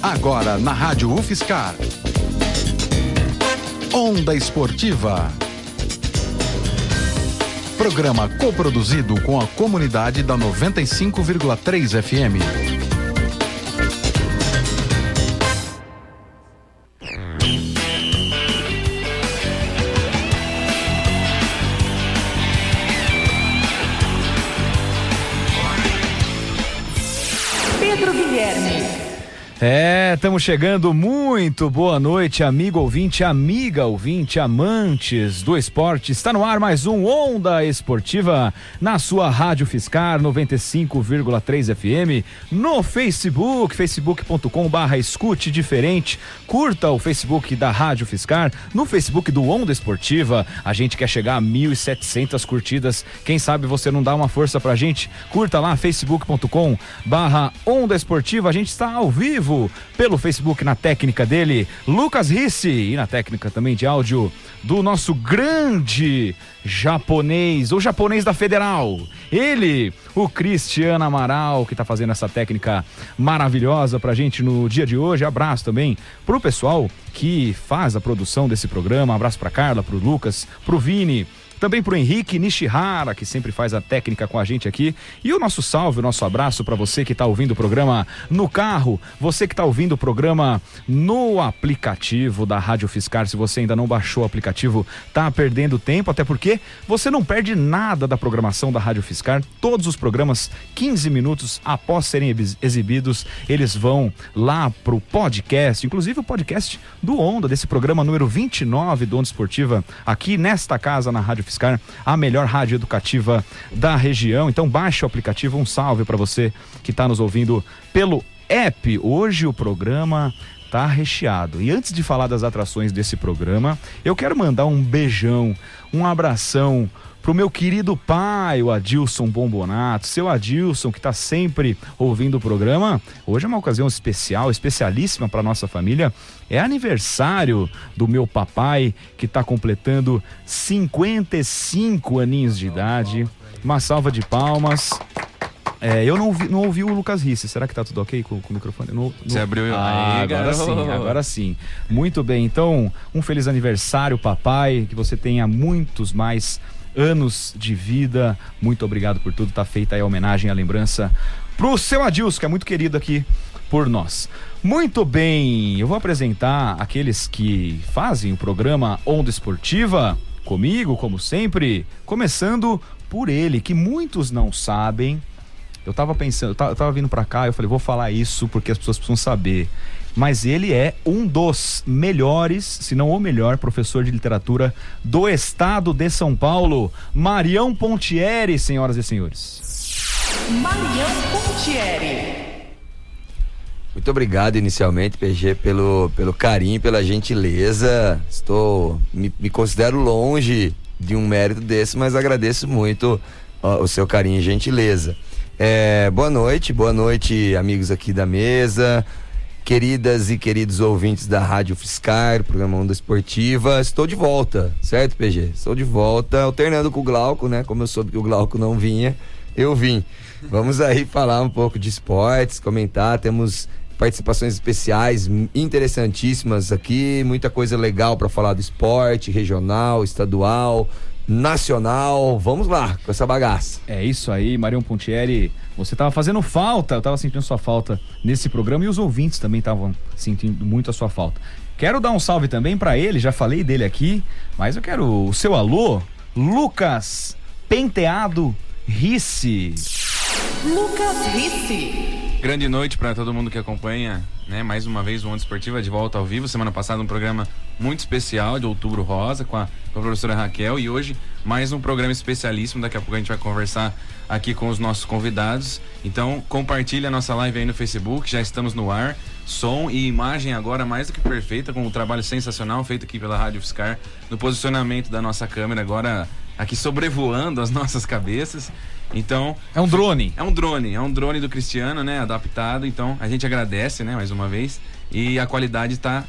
Agora na Rádio UFSCar. Onda Esportiva. Programa coproduzido com a comunidade da 95,3 FM. Pedro Guilherme. Estamos chegando. Muito boa noite, amigo ouvinte, amiga ouvinte, amantes do esporte. Está no ar mais um Onda Esportiva na sua Rádio UFSCar 95,3 FM, no Facebook, facebook.com/escute diferente. Curta o Facebook da Rádio UFSCar, no Facebook do Onda Esportiva. A gente quer chegar a 1.700 curtidas. Quem sabe você não dá uma força pra gente? Curta lá, facebook.com/Onda Esportiva. A gente está ao vivo pelo Facebook, na técnica dele, Lucas Rissi, e na técnica também de áudio do nosso grande japonês, o japonês da Federal, ele, o Cristiano Amaral, que tá fazendo essa técnica maravilhosa pra gente no dia de hoje. Abraço também pro pessoal que faz a produção desse programa, abraço pra Carla, pro Lucas, pro Vini, também pro Henrique Nishihara, que sempre faz a técnica com a gente aqui. E o nosso salve, o nosso abraço para você que tá ouvindo o programa no carro, você que tá ouvindo o programa no aplicativo da Rádio UFSCar. Se você ainda não baixou o aplicativo, tá perdendo tempo, até porque você não perde nada da programação da Rádio UFSCar. Todos os programas, 15 minutos após serem exibidos, eles vão lá pro podcast, inclusive o podcast do Onda, desse programa número 29 do Onda Esportiva, aqui nesta casa na Rádio UFSCar, a melhor rádio educativa da região. Então baixe o aplicativo. Um salve para você que está nos ouvindo pelo app. Hoje o programa tá recheado. E antes de falar das atrações desse programa, eu quero mandar um beijão, um abração pro meu querido pai, o Adilson Bombonato. Seu Adilson, que tá sempre ouvindo o programa. Hoje é uma ocasião especial, especialíssima para nossa família. É aniversário do meu papai, que tá completando 55 aninhos de idade. Uma salva de palmas. Eu não ouvi o Lucas Rissi. Será que tá tudo ok com o microfone? Você abriu agora sim. Muito bem, então, um feliz aniversário, papai. Que você tenha muitos mais anos de vida. Muito obrigado por tudo. Tá feita aí a homenagem, a lembrança pro seu Adilson, que é muito querido aqui por nós. Muito bem, eu vou apresentar aqueles que fazem o programa Onda Esportiva comigo, como sempre, começando por ele, que muitos não sabem. Eu tava pensando, eu tava vindo pra cá, eu falei, vou falar isso porque as pessoas precisam saber. Mas ele é um dos melhores, se não o melhor, professor de literatura do estado de São Paulo, Marião Pontieri, senhoras e senhores. Marião Pontieri. Muito obrigado inicialmente, PG, pelo carinho, pela gentileza. Me considero longe de um mérito desse, mas agradeço muito o seu carinho e gentileza. Boa noite, amigos aqui da mesa, queridas e queridos ouvintes da Rádio UFSCar, programa Onda Esportiva. Estou de volta, certo, PG? Estou de volta, alternando com o Glauco, né? Como eu soube que o Glauco não vinha, eu vim. Vamos aí falar um pouco de esportes, comentar, temos participações especiais interessantíssimas aqui, muita coisa legal para falar do esporte, regional, estadual, nacional. Vamos lá com essa bagaça. É isso aí, Marião Pontieri, você tava fazendo falta, eu tava sentindo sua falta nesse programa e os ouvintes também estavam sentindo muito a sua falta. Quero dar um salve também para ele, já falei dele aqui, mas eu quero o seu alô, Lucas Penteado Rissi. Lucas Rissi. Grande noite para todo mundo que acompanha, né? Mais uma vez o Onda Esportiva de volta ao vivo. Semana passada um programa muito especial de Outubro Rosa com a professora Raquel, e hoje mais um programa especialíssimo. Daqui a pouco a gente vai conversar aqui com os nossos convidados. Então compartilha a nossa live aí no Facebook, já estamos no ar. Som e imagem agora mais do que perfeita, com um trabalho sensacional feito aqui pela Rádio UFSCar, no posicionamento da nossa câmera agora aqui sobrevoando as nossas cabeças. Então, é um drone do Cristiano, né, adaptado. Então a gente agradece, né, mais uma vez, e a qualidade tá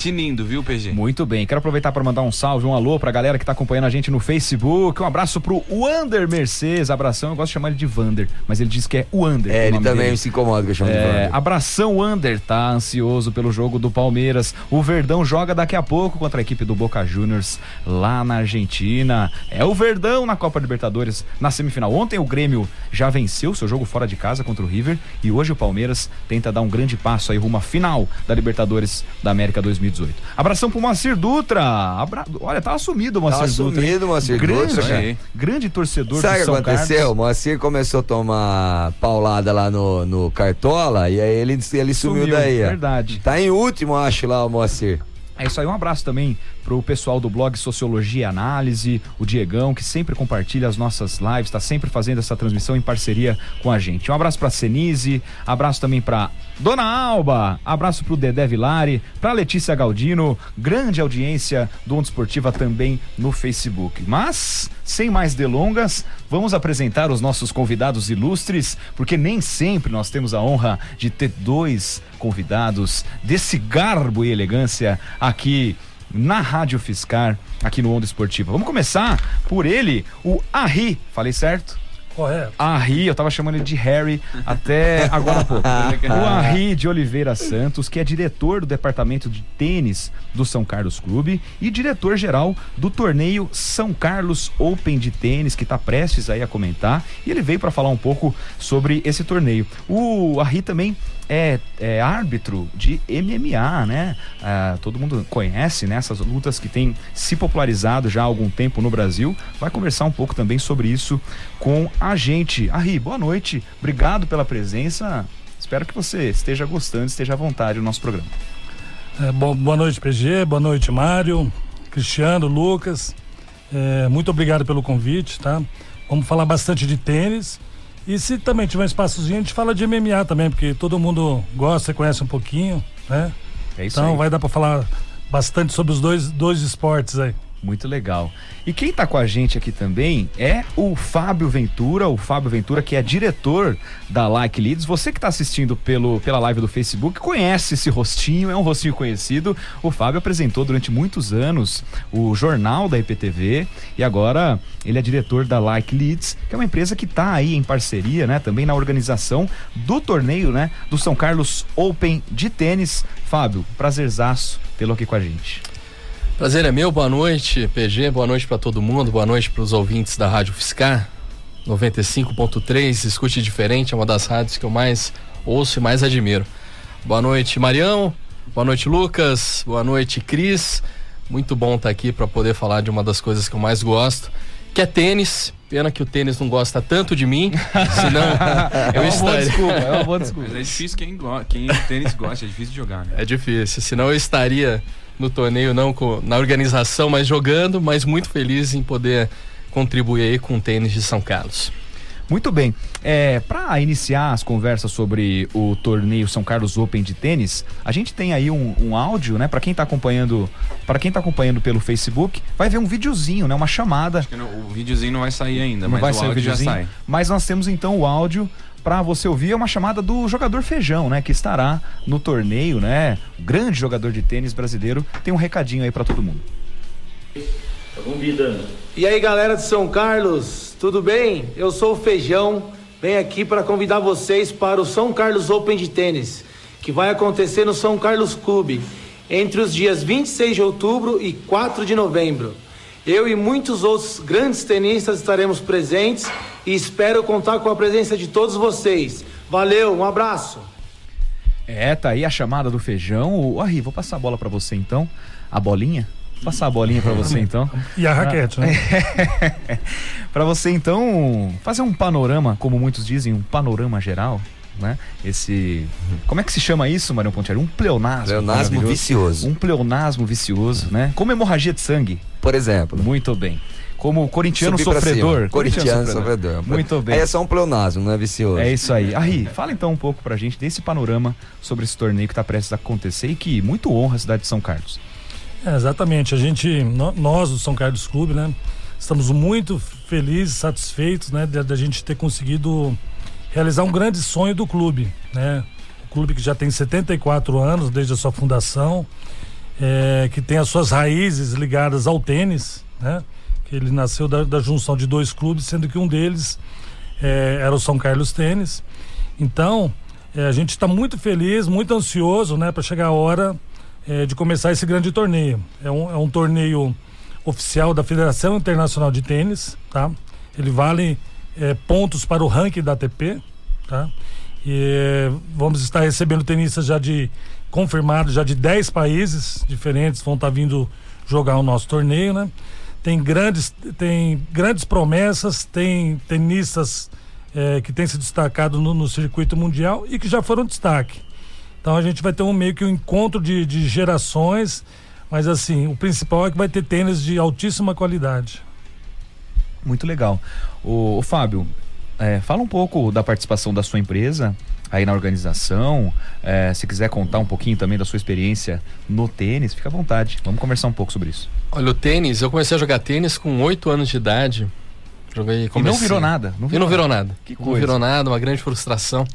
tinindo, viu, PG? Muito bem, quero aproveitar para mandar um salve, um alô pra galera que tá acompanhando a gente no Facebook, um abraço pro Wander Mercedes, abração, eu gosto de chamar ele de Vander, mas ele diz que é Wander. Ele também se incomoda que eu chamo de Vander. Abração Wander, tá ansioso pelo jogo do Palmeiras, o Verdão joga daqui a pouco contra a equipe do Boca Juniors lá na Argentina, é o Verdão na Copa Libertadores na semifinal. Ontem o Grêmio já venceu seu jogo fora de casa contra o River e hoje o Palmeiras tenta dar um grande passo aí rumo à final da Libertadores da América 2018. Abração pro Moacir Dutra. Olha, tá assumido o Moacir Dutra. Tá assumido o Moacir Dutra. Grande torcedor do São Carlos. Sabe o que aconteceu? O Moacir começou a tomar paulada lá no Cartola e aí ele sumiu daí. Verdade. Tá em último, acho, lá o Moacir. É isso aí, um abraço também pro pessoal do blog Sociologia e Análise, o Diegão, que sempre compartilha as nossas lives, tá sempre fazendo essa transmissão em parceria com a gente. Um abraço pra Senise, abraço também pra Dona Alba, abraço pro Dedé Vilari, pra Letícia Galdino, grande audiência do Onda Esportiva também no Facebook. Mas, sem mais delongas, vamos apresentar os nossos convidados ilustres, porque nem sempre nós temos a honra de ter dois convidados desse garbo e elegância aqui na Rádio Fiscar, aqui no Onda Esportiva. Vamos começar por ele, o Arri, falei certo? Correto. Arri, eu tava chamando ele de Harry até agora há pouco. O Arri de Oliveira Santos, que é diretor do departamento de tênis do São Carlos Clube e diretor-geral do torneio São Carlos Open de tênis, que tá prestes aí a comentar, e ele veio para falar um pouco sobre esse torneio. O Arri também é árbitro de MMA, né? Todo mundo conhece, né, essas lutas que têm se popularizado já há algum tempo no Brasil. Vai conversar um pouco também sobre isso com a gente. Arri, boa noite, obrigado pela presença, espero que você esteja gostando, esteja à vontade no nosso programa. Boa noite, PG, boa noite, Mário, Cristiano, Lucas, muito obrigado pelo convite, tá? Vamos falar bastante de tênis. E se também tiver um espaçozinho, a gente fala de MMA também, porque todo mundo gosta e conhece um pouquinho, né? É isso então aí. Vai dar pra falar bastante sobre os dois esportes aí. Muito legal. E quem tá com a gente aqui também é o Fábio Ventura, que é diretor da Like Leads. Você que tá assistindo pela live do Facebook conhece esse rostinho, é um rostinho conhecido. O Fábio apresentou durante muitos anos o jornal da IPTV e agora ele é diretor da Like Leads, que é uma empresa que tá aí em parceria, né, também na organização do torneio, né, do São Carlos Open de tênis. Fábio, prazerzaço tê-lo aqui com a gente. Prazer é meu, boa noite, PG, boa noite para todo mundo, boa noite para os ouvintes da Rádio Fiscar 95.3, escute diferente, é uma das rádios que eu mais ouço e mais admiro. Boa noite, Marião, boa noite, Lucas, boa noite, Cris, muito bom estar aqui para poder falar de uma das coisas que eu mais gosto, que é tênis. Pena que o tênis não gosta tanto de mim, senão eu estaria... É uma boa desculpa. Mas é difícil quem o tênis gosta, é difícil de jogar, né? É difícil, senão eu estaria no torneio, não na organização, mas jogando, mas muito feliz em poder contribuir aí com o tênis de São Carlos. Muito bem, para iniciar as conversas sobre o torneio São Carlos Open de tênis, a gente tem aí um áudio, né? Para quem tá acompanhando pelo Facebook, vai ver um videozinho, né? Uma chamada. Acho que o videozinho não vai sair ainda, não mas vai o áudio já sai. Mas nós temos então o áudio para você ouvir, é uma chamada do jogador Feijão, né? Que estará no torneio, né? O grande jogador de tênis brasileiro. Tem um recadinho aí para todo mundo. E aí, galera de São Carlos, tudo bem? Eu sou o Feijão, venho aqui para convidar vocês para o São Carlos Open de tênis, que vai acontecer no São Carlos Clube, entre os dias 26 de outubro e 4 de novembro. Eu e muitos outros grandes tenistas estaremos presentes e espero contar com a presença de todos vocês. Valeu, um abraço. Tá aí a chamada do Feijão. Arri, vou passar a bola para você então, a bolinha. Vou passar a bolinha para você então. E a raquete, né? Para você então fazer um panorama, como muitos dizem, um panorama geral, né? Como é que se chama isso, Marião Pontieri? Um pleonasmo. Pleonasmo vicioso. Um pleonasmo vicioso, né? Como hemorragia de sangue. Por exemplo. Muito bem. Como corintiano sofredor. Corintiano sofredor. Muito bem. Aí é só um pleonasmo, não é vicioso. É isso aí. Arri, fala então um pouco pra gente desse panorama sobre esse torneio que tá prestes a acontecer e que muito honra a cidade de São Carlos. Exatamente. Nós do São Carlos Clube, né? Estamos muito felizes, satisfeitos, né? Da gente ter conseguido realizar um grande sonho do clube, né? O clube que já tem 74 anos desde a sua fundação que tem as suas raízes ligadas ao tênis, né? Que ele nasceu da junção de 2 clubes, sendo que um deles era o São Carlos Tênis. Então, a gente está muito feliz, muito ansioso, né, para chegar a hora de começar esse grande torneio. É um torneio oficial da Federação Internacional de Tênis, tá? Ele vale pontos para o ranking da ATP, tá? E vamos estar recebendo tenistas confirmados já de 10 países diferentes, vão estar vindo jogar o nosso torneio, né? Tem grandes promessas, tem tenistas que têm se destacado no circuito mundial e que já foram destaque. Então a gente vai ter meio que um encontro de gerações, mas assim, o principal é que vai ter tênis de altíssima qualidade. Muito legal. O Fábio, fala um pouco da participação da sua empresa aí na organização. Se quiser contar um pouquinho também da sua experiência no tênis, fica à vontade. Vamos conversar um pouco sobre isso. Olha, o tênis, eu comecei a jogar tênis com 8 anos de idade. E não virou nada? Não virou nada. Que coisa. Não virou nada, uma grande frustração.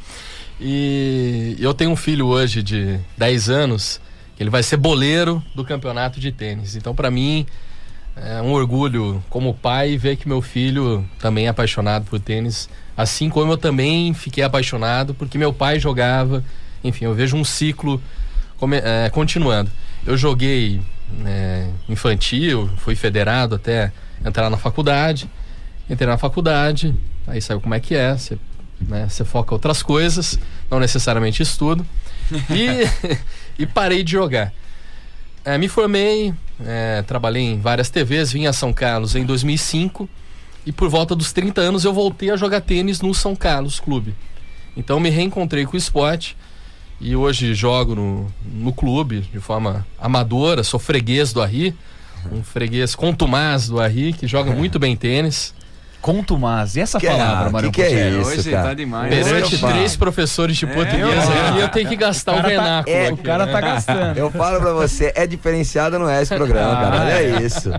E eu tenho um filho hoje de 10 anos, que ele vai ser boleiro do campeonato de tênis. Então, para mim, é um orgulho como pai ver que meu filho também é apaixonado por tênis, assim como eu também fiquei apaixonado porque meu pai jogava. Enfim, eu vejo um ciclo continuando. Eu joguei infantil, fui federado até entrar na faculdade. Entrei na faculdade, aí saiu como é que é, você foca outras coisas, não necessariamente estudo, e parei de jogar. Me formei, trabalhei em várias TVs, vim a São Carlos em 2005 e por volta dos 30 anos eu voltei a jogar tênis no São Carlos Clube. Então me reencontrei com o esporte e hoje jogo no clube de forma amadora, sou freguês do Arri, um freguês contumaz do Arri, que joga muito bem tênis. Contumaz, e essa palavra, Mário? Que é isso, hoje cara? tá demais. Perante 3 professores de português aqui, eu tenho que gastar o vernáculo. O cara tá gastando. Eu falo pra você, é diferenciado, não é esse programa, cara. Olha isso.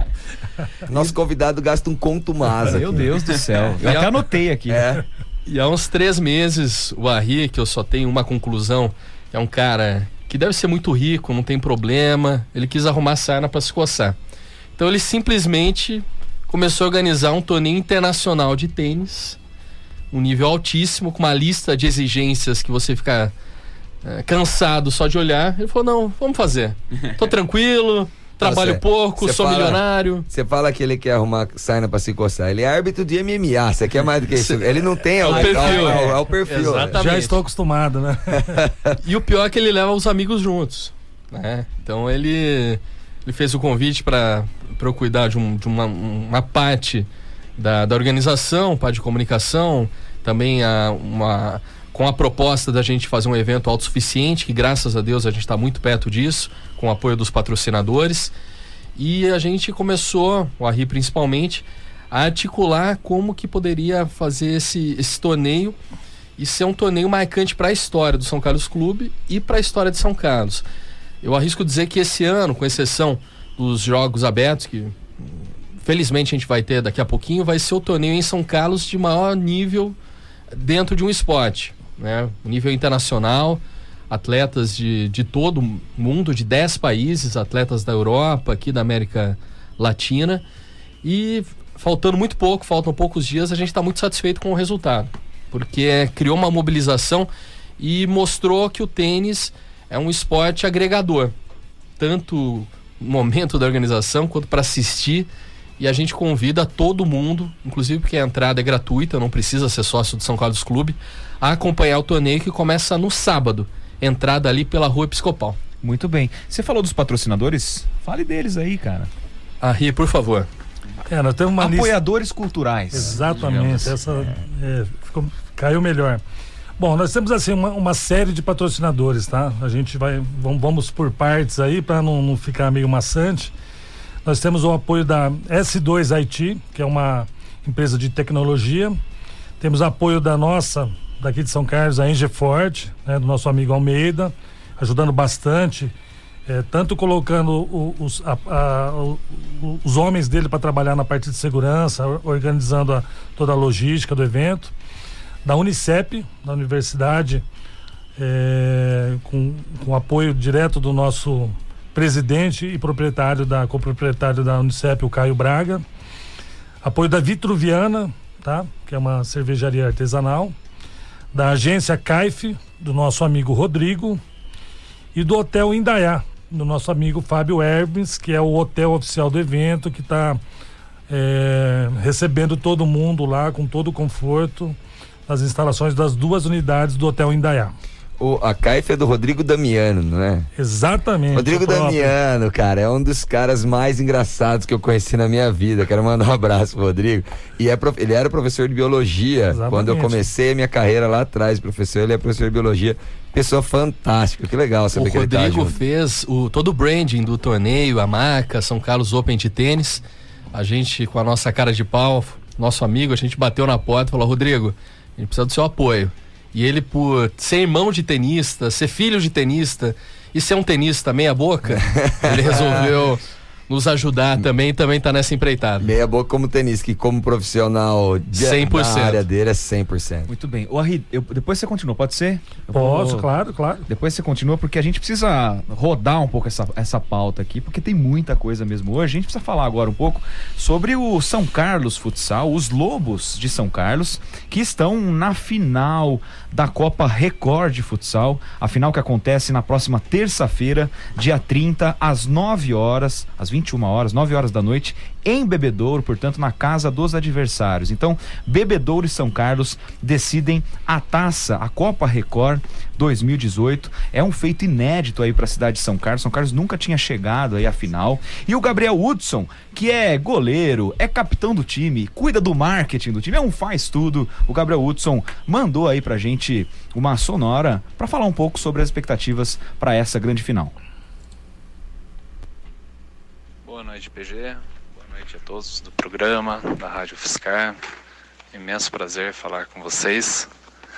Nosso convidado gasta um contumaz aqui. Meu Deus do céu. Eu até anotei aqui. E há uns 3 meses, o Arri, que eu só tenho uma conclusão, é um cara que deve ser muito rico, não tem problema, ele quis arrumar sarna pra se coçar. Então ele simplesmente começou a organizar um torneio internacional de tênis, um nível altíssimo, com uma lista de exigências que você fica cansado só de olhar. Ele falou, não, vamos fazer. Tô tranquilo, trabalho pouco, sou milionário. Você fala que ele quer arrumar sarna pra se coçar. Ele é árbitro de MMA, você quer mais do que isso? Ele não tem, é o perfil. Exatamente. Já estou acostumado, né? E o pior é que ele leva os amigos juntos, né? Então ele fez o convite para eu cuidar de uma parte da organização, parte de comunicação, também com a proposta da gente fazer um evento autossuficiente, que graças a Deus a gente está muito perto disso, com o apoio dos patrocinadores. E a gente começou, o Arri principalmente, a articular como que poderia fazer esse torneio e ser um torneio marcante para a história do São Carlos Clube e para a história de São Carlos. Eu arrisco dizer que esse ano, com exceção dos jogos abertos, que felizmente a gente vai ter daqui a pouquinho, vai ser o torneio em São Carlos de maior nível dentro de um esporte, né? Nível internacional, atletas de todo o mundo, de 10 países, atletas da Europa, aqui da América Latina, e faltam poucos dias, a gente está muito satisfeito com o resultado, porque criou uma mobilização e mostrou que o tênis é um esporte agregador, tanto no momento da organização quanto para assistir, e a gente convida todo mundo, inclusive porque a entrada é gratuita, não precisa ser sócio do São Carlos Clube, a acompanhar o torneio que começa no sábado, entrada ali pela Rua Episcopal. Muito bem. Você falou dos patrocinadores? Fale deles aí, cara. Arri, por favor. Nós temos uma apoiadores lista... culturais. Exatamente, caiu melhor. Bom, nós temos assim uma série de patrocinadores, tá? A gente vamos por partes aí para não ficar meio maçante. Nós temos o apoio da S2 IT, que é uma empresa de tecnologia. Temos apoio daqui de São Carlos, a Engefort, né, do nosso amigo Almeida, ajudando bastante, tanto colocando os homens dele para trabalhar na parte de segurança, organizando toda a logística do evento. Da Unicep, da universidade, com apoio direto do nosso presidente e coproprietário da Unicep, o Caio Braga. Apoio da Vitruviana, tá? Que é uma cervejaria artesanal. Da agência CAIF, do nosso amigo Rodrigo. E do Hotel Indaiá, do nosso amigo Fábio Hermes, que é o hotel oficial do evento, que está recebendo todo mundo lá com todo o conforto nas instalações das 2 unidades do Hotel Indaiá. A CAIF é do Rodrigo Damiano, não é? Exatamente. Rodrigo Damiano, cara, é um dos caras mais engraçados que eu conheci na minha vida. Quero mandar um abraço pro Rodrigo. E ele era professor de biologia. Exatamente. Quando eu comecei a minha carreira lá atrás, professor, ele é professor de biologia. Pessoa fantástica, que legal saber que ele tá junto. O Rodrigo fez todo o branding do torneio, a marca São Carlos Open de tênis. A gente, com a nossa cara de pau, nosso amigo, a gente bateu na porta e falou: Rodrigo, a gente precisa do seu apoio. E ele, por ser irmão de tenista, ser filho de tenista e ser um tenista meia boca, ele resolveu nos ajudar também tá nessa empreitada. Meia boca como tenista, que como profissional 100%. Da área dele é 100%. Muito bem. Ô, Arri, depois você continua, pode ser? Posso, claro. Depois você continua, porque a gente precisa rodar um pouco essa pauta aqui, porque tem muita coisa mesmo hoje. A gente precisa falar agora um pouco sobre o São Carlos Futsal, os Lobos de São Carlos, que estão na final da Copa Record de Futsal, a final que acontece na próxima terça-feira, dia 30, às 21 horas, 9 horas da noite, em Bebedouro, portanto, na casa dos adversários. Então, Bebedouro e São Carlos decidem a taça, a Copa Record 2018. É um feito inédito aí para a cidade de São Carlos. São Carlos nunca tinha chegado aí à final. E o Gabriel Hudson, que é goleiro, é capitão do time, cuida do marketing do time, é um faz tudo. O Gabriel Hudson mandou aí pra gente uma sonora para falar um pouco sobre as expectativas para essa grande final. Boa noite, PG. Boa noite a todos do programa, da Rádio Fiscar. Imenso prazer falar com vocês.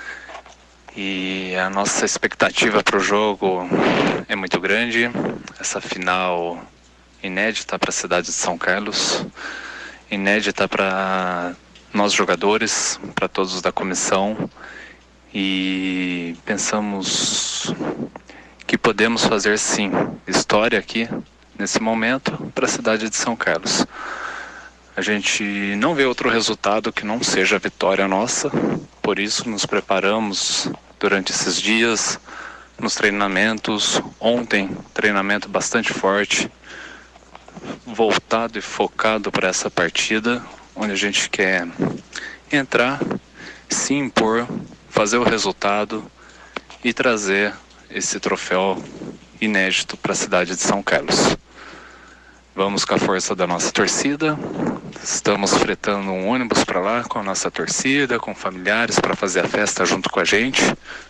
E a nossa expectativa para o jogo é muito grande. Essa final inédita para a cidade de São Carlos, inédita para nós jogadores, para todos da comissão. E pensamos que podemos fazer sim história aqui nesse momento para a cidade de São Carlos. A gente não vê outro resultado que não seja a vitória nossa, por isso nos preparamos durante esses dias, nos treinamentos. Ontem, treinamento bastante forte, voltado e focado para essa partida, onde a gente quer entrar, se impor, fazer o resultado e trazer esse troféu inédito para a cidade de São Carlos. Vamos com a força da nossa torcida. Estamos fretando um ônibus para lá com a nossa torcida, com familiares, para fazer a festa junto com a gente.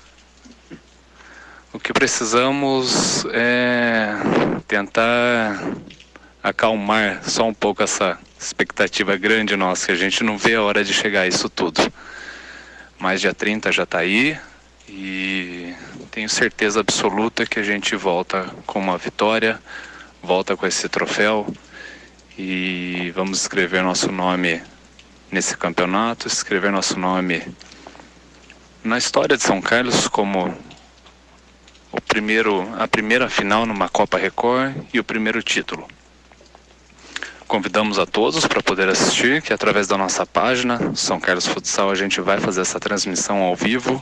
O que precisamos é tentar acalmar só um pouco essa expectativa grande nossa, que a gente não vê a hora de chegar a isso tudo. Mas dia 30 já está aí e tenho certeza absoluta que a gente volta com uma vitória, volta com esse troféu e vamos escrever nosso nome nesse campeonato, escrever nosso nome na história de São Carlos como a primeira final numa Copa Record e o primeiro título. Convidamos a todos para poder assistir, que através da nossa página São Carlos Futsal a gente vai fazer essa transmissão ao vivo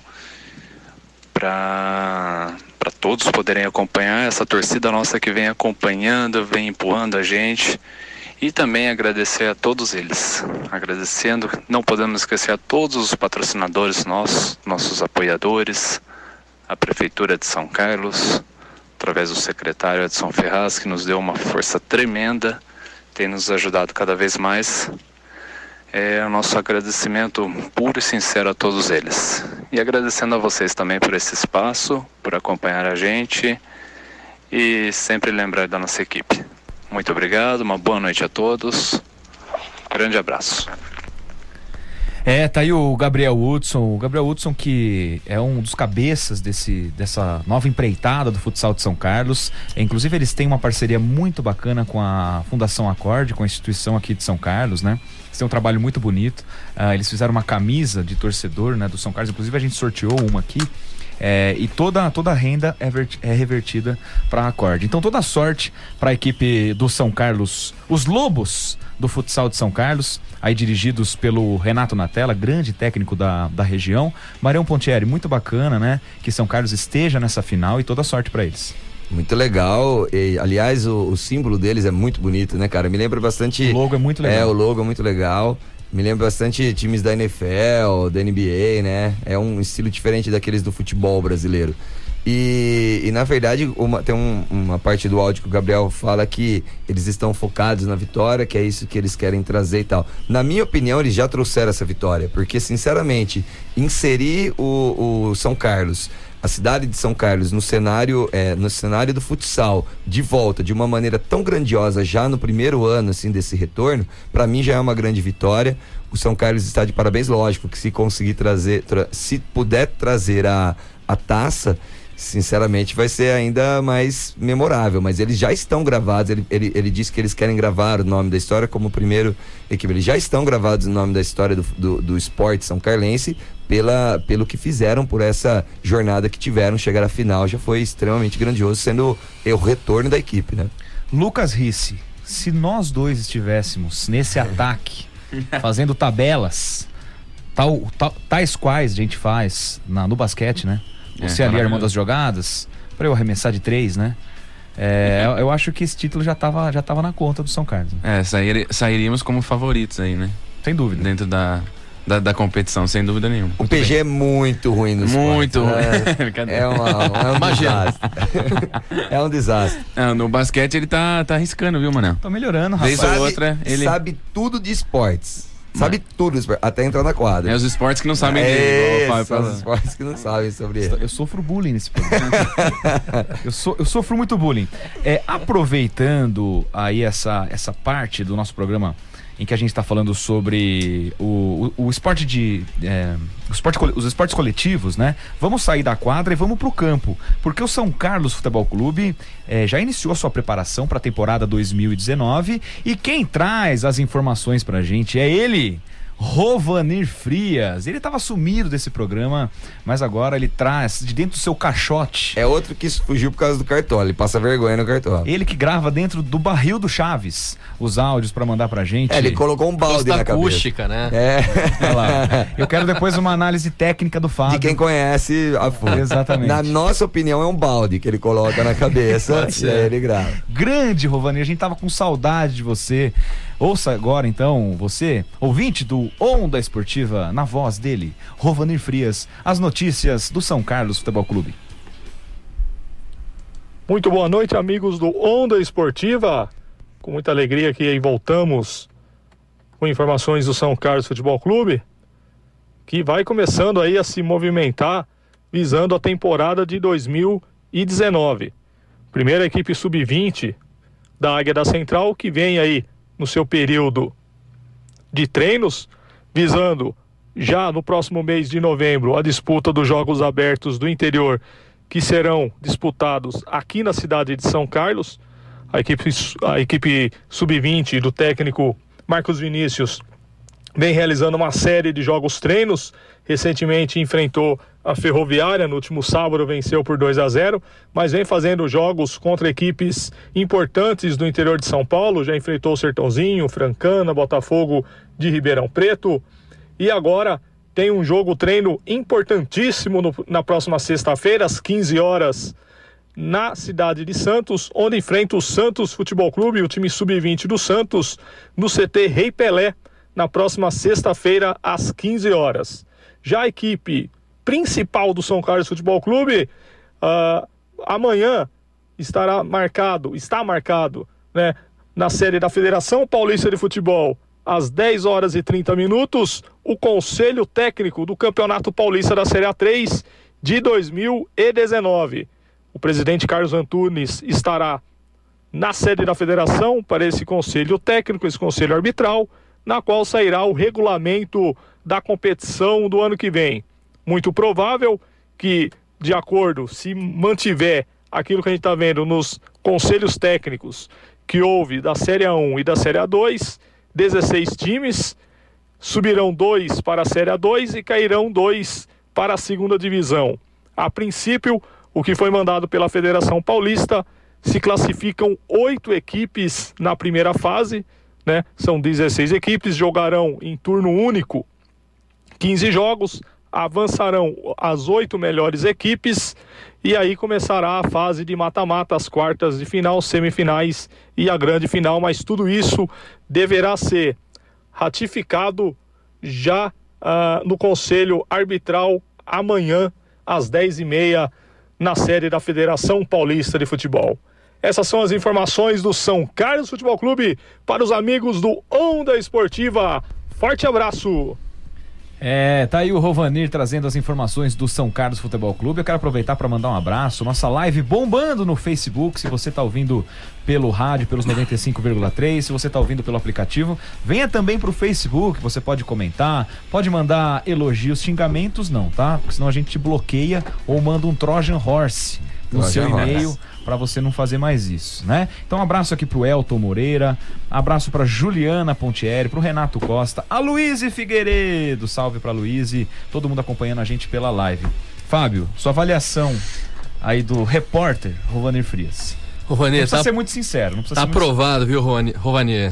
para todos poderem acompanhar, essa torcida nossa que vem acompanhando, vem empurrando a gente, e também agradecer a todos eles. Agradecendo, não podemos esquecer a todos os patrocinadores nossos apoiadores, a Prefeitura de São Carlos, através do secretário Edson Ferraz, que nos deu uma força tremenda, tem nos ajudado cada vez mais. É o nosso agradecimento puro e sincero a todos eles. E agradecendo a vocês também por esse espaço, por acompanhar a gente e sempre lembrar da nossa equipe. Muito obrigado, uma boa noite a todos. Grande abraço. Tá aí o Gabriel Hudson, que é um dos cabeças dessa nova empreitada do futsal de São Carlos. Inclusive eles têm uma parceria muito bacana com a Fundação Acorde, com a instituição aqui de São Carlos, né? Eles têm um trabalho muito bonito. Eles fizeram uma camisa de torcedor, né, do São Carlos, inclusive a gente sorteou uma aqui. E toda a renda é revertida para a Acorde. Então toda a sorte para a equipe do São Carlos, os Lobos do futsal de São Carlos, aí dirigidos pelo Renato Natella, grande técnico da região. Marião Pontieri, muito bacana, né? Que São Carlos esteja nessa final e toda a sorte para eles. Muito legal, e, aliás, o símbolo deles é muito bonito, né, cara? Me lembra bastante... O logo é muito legal. O logo é muito legal. Me lembra bastante times da NFL, da NBA, né? É um estilo diferente daqueles do futebol brasileiro. E na verdade, tem uma parte do áudio que o Gabriel fala que eles estão focados na vitória, que é isso que eles querem trazer e tal. Na minha opinião, eles já trouxeram essa vitória, porque, sinceramente, inserir o São Carlos, a cidade de São Carlos, no cenário do futsal, de volta, de uma maneira tão grandiosa, já no primeiro ano, assim, desse retorno, para mim já é uma grande vitória. O São Carlos está de parabéns, lógico, que se conseguir trazer, se puder trazer a taça, sinceramente vai ser ainda mais memorável, mas eles já estão gravados. Ele disse que eles querem gravar o nome da história como primeiro equipe, eles já estão gravados no nome da história do esporte são carlense, pelo que fizeram, por essa jornada que tiveram. Chegar à final já foi extremamente grandioso, sendo o retorno da equipe, né? Lucas Risse, se nós dois estivéssemos nesse ataque fazendo tabelas tais quais a gente faz no basquete, né? Você ali armando as jogadas, para eu arremessar de 3, né? Eu acho que esse título já tava na conta do São Carlos. Né? Sairíamos como favoritos aí, né? Sem dúvida. Dentro da competição, sem dúvida nenhuma. O PG é muito ruim no esporte. Muito ruim. É um desastre. É um desastre. No basquete ele tá arriscando, viu, Manel? Tá melhorando, rapaz. Vez ou outra, ele sabe tudo de esportes. Sabe tudo, até entrar na quadra. Os esportes que não sabem dele. Os esportes que não sabem sobre ele. Eu sofro bullying nesse programa. eu sofro muito bullying. Aproveitando aí essa parte do nosso programa em que a gente está falando sobre o esporte os esportes coletivos, né? Vamos sair da quadra e vamos pro campo, porque o São Carlos Futebol Clube já iniciou a sua preparação para a temporada 2019 e quem traz as informações pra gente é ele, Rovanir Frias. Ele estava sumido desse programa, mas agora ele traz de dentro do seu caixote. É outro que fugiu por causa do Cartola, ele passa vergonha no Cartola. Ele que grava dentro do barril do Chaves os áudios para mandar pra gente. Ele colocou um balde na cabeça. Acústica, né? Olha lá. Eu quero depois uma análise técnica do Fábio. De quem conhece a fundo. Exatamente. Na nossa opinião é um balde que ele coloca na cabeça e aí ele grava. Grande, Rovanir, a gente tava com saudade de você. Ouça agora então, você, ouvinte do Onda Esportiva, na voz dele, Rovanir Frias, as notícias do São Carlos Futebol Clube. Muito boa noite, amigos do Onda Esportiva. Com muita alegria que aí voltamos com informações do São Carlos Futebol Clube, que vai começando aí a se movimentar visando a temporada de 2019. Primeira equipe sub-20 da Águia da Central, que vem aí no seu período de treinos, visando já no próximo mês de novembro a disputa dos Jogos Abertos do Interior, que serão disputados aqui na cidade de São Carlos. A equipe sub-20 do técnico Marcos Vinícius vem realizando uma série de jogos treinos. Recentemente enfrentou a Ferroviária, no último sábado venceu por 2-0, mas vem fazendo jogos contra equipes importantes do interior de São Paulo. Já enfrentou o Sertãozinho, Francana, Botafogo de Ribeirão Preto, e agora tem um jogo treino importantíssimo na próxima sexta-feira, às 15 horas, na cidade de Santos, onde enfrenta o Santos Futebol Clube, o time sub-20 do Santos, no CT Rei Pelé, na próxima sexta-feira, às 15 horas. Já a equipe principal do São Carlos Futebol Clube, amanhã está marcado, né, na sede da Federação Paulista de Futebol, às 10 horas e 30 minutos, o Conselho Técnico do Campeonato Paulista da Série A3 de 2019. O presidente Carlos Antunes estará na sede da Federação para esse Conselho Técnico, esse Conselho Arbitral, na qual sairá o regulamento da competição do ano que vem. Muito provável que, de acordo, se mantiver aquilo que a gente está vendo nos conselhos técnicos que houve da Série A1 e da Série A2, 16 times, subirão 2 para a Série A2 e cairão 2 para a segunda divisão. A princípio, o que foi mandado pela Federação Paulista, se classificam 8 equipes na primeira fase, né? São 16 equipes, jogarão em turno único 15 jogos, avançarão as 8 melhores equipes e aí começará a fase de mata-mata, as quartas de final, semifinais e a grande final, mas tudo isso deverá ser ratificado já no Conselho Arbitral amanhã às 10h30 na sede da Federação Paulista de Futebol. Essas são as informações do São Carlos Futebol Clube para os amigos do Onda Esportiva. Forte abraço! Tá aí o Rovanir trazendo as informações do São Carlos Futebol Clube. Eu quero aproveitar para mandar um abraço. Nossa live bombando no Facebook. Se você tá ouvindo pelo rádio, pelos 95,3, se você tá ouvindo pelo aplicativo, venha também pro Facebook. Você pode comentar, pode mandar elogios, xingamentos não, tá? Porque senão a gente te bloqueia ou manda um Trojan Horse no seu e-mail para você não fazer mais isso, né? Então um abraço aqui pro Elton Moreira, abraço pra Juliana Pontieri, pro Renato Costa, a Luíse Figueiredo, salve pra Luíse, todo mundo acompanhando a gente pela live. Fábio, sua avaliação aí do repórter Rovanir Frias. Rovanir, não precisa ser muito sincero. Não precisa tá aprovado, viu, Rovanir?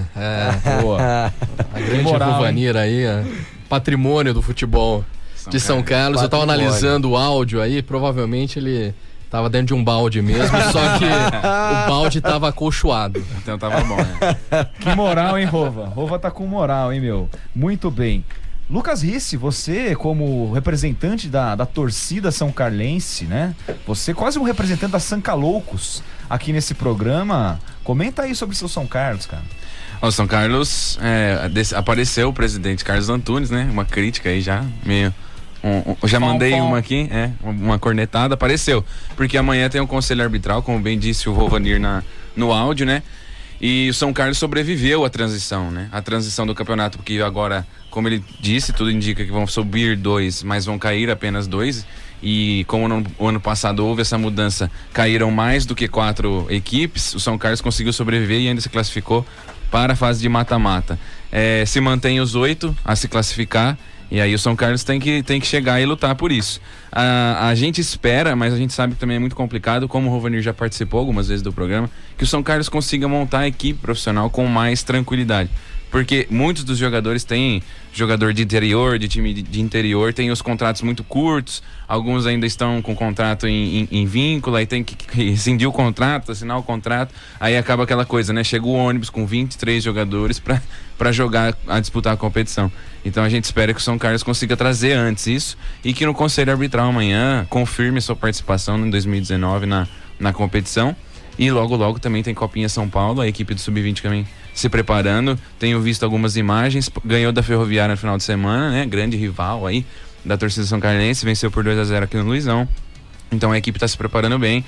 Boa. A grande Rovanir aí, patrimônio do futebol de São Carlos. Eu tava analisando o áudio aí, provavelmente ele tava dentro de um balde mesmo, só que o balde tava acolchoado. Então tava bom, né? Que moral, hein, Rova? Rova tá com moral, hein, meu? Muito bem. Lucas Risse, você como representante da torcida são carlense, né? Você quase um representante da Sanca Loucos aqui nesse programa. Comenta aí sobre o seu São Carlos, cara. O São Carlos, apareceu o presidente Carlos Antunes, né? Uma crítica aí já, meio... já mandei uma aqui, uma cornetada, apareceu. Porque amanhã tem um conselho arbitral, como bem disse o Rovanir no áudio, né? E o São Carlos sobreviveu à transição, né? A transição do campeonato, porque agora, como ele disse, tudo indica que vão subir 2, mas vão cair apenas 2. E como no ano passado houve essa mudança, caíram mais do que 4 equipes, o São Carlos conseguiu sobreviver e ainda se classificou para a fase de mata-mata. Se mantém os 8 a se classificar. E aí o São Carlos tem que chegar e lutar por isso. A gente espera, mas a gente sabe que também é muito complicado, como o Rovanir já participou algumas vezes do programa, que o São Carlos consiga montar a equipe profissional com mais tranquilidade. Porque muitos dos jogadores têm jogador de interior, de time de interior, tem os contratos muito curtos, alguns ainda estão com contrato em vínculo, aí tem que rescindir o contrato, assinar o contrato, aí acaba aquela coisa, né? Chega o ônibus com 23 jogadores para jogar, a disputar a competição. Então a gente espera que o São Carlos consiga trazer antes isso e que no Conselho Arbitral amanhã confirme sua participação em 2019 na competição. E logo também tem Copinha São Paulo, a equipe do Sub-20 também se preparando. Tenho visto algumas imagens, ganhou da Ferroviária no final de semana, né? Grande rival aí da torcida são carlense, venceu por 2-0 aqui no Luizão. Então a equipe está se preparando bem.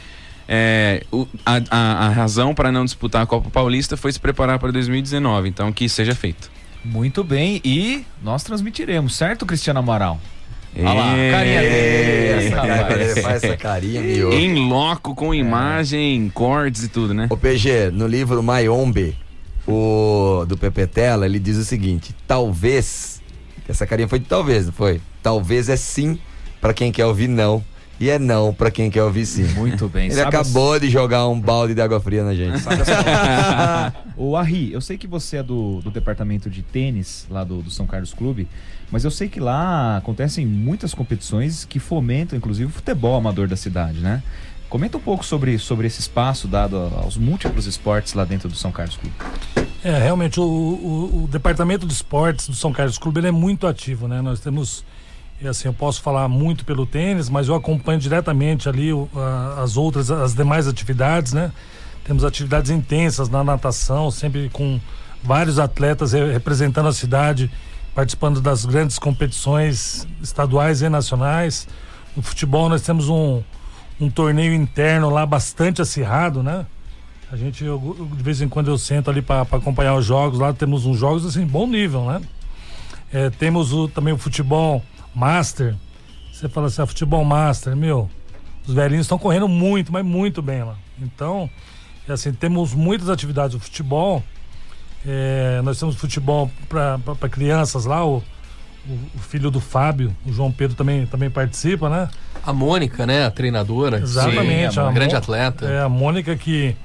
A razão para não disputar a Copa Paulista foi se preparar para 2019, então que seja feito. Muito bem, e nós transmitiremos, certo, Cristiano Amaral? Olha lá, carinha dele. Faz essa carinha, meu. Em loco, com imagem, cortes e tudo, né? O PG, no livro Mayombe, do Pepe Tela, ele diz o seguinte: talvez, essa carinha foi de talvez, não foi? Talvez é sim pra quem quer ouvir não, e é não pra quem quer ouvir sim. Muito bem. Ele acabou de jogar um balde de água fria na gente. Ô Arri, eu sei que você é do departamento de tênis lá do São Carlos Clube, mas eu sei que lá acontecem muitas competições que fomentam inclusive o futebol amador da cidade, né? Comenta um pouco sobre esse espaço dado aos múltiplos esportes lá dentro do São Carlos Clube. Realmente o departamento de esportes do São Carlos Clube ele é muito ativo, né? Nós temos, assim, eu posso falar muito pelo tênis, mas eu acompanho diretamente ali as demais atividades, né? Temos atividades intensas na natação, sempre com vários atletas representando a cidade, participando das grandes competições estaduais e nacionais. No futebol nós temos um torneio interno lá bastante acirrado, né? De vez em quando eu sento ali para acompanhar os jogos, lá temos uns jogos assim, bom nível, né? Temos também o futebol master. Você fala assim, futebol master, os velhinhos estão correndo muito, mas muito bem lá. Então, assim, temos muitas atividades. O futebol, nós temos futebol para crianças lá, o o filho do Fábio, o João Pedro também participa, né? A Mônica, né? A treinadora. Exatamente. Sim, a grande atleta. É a Mônica que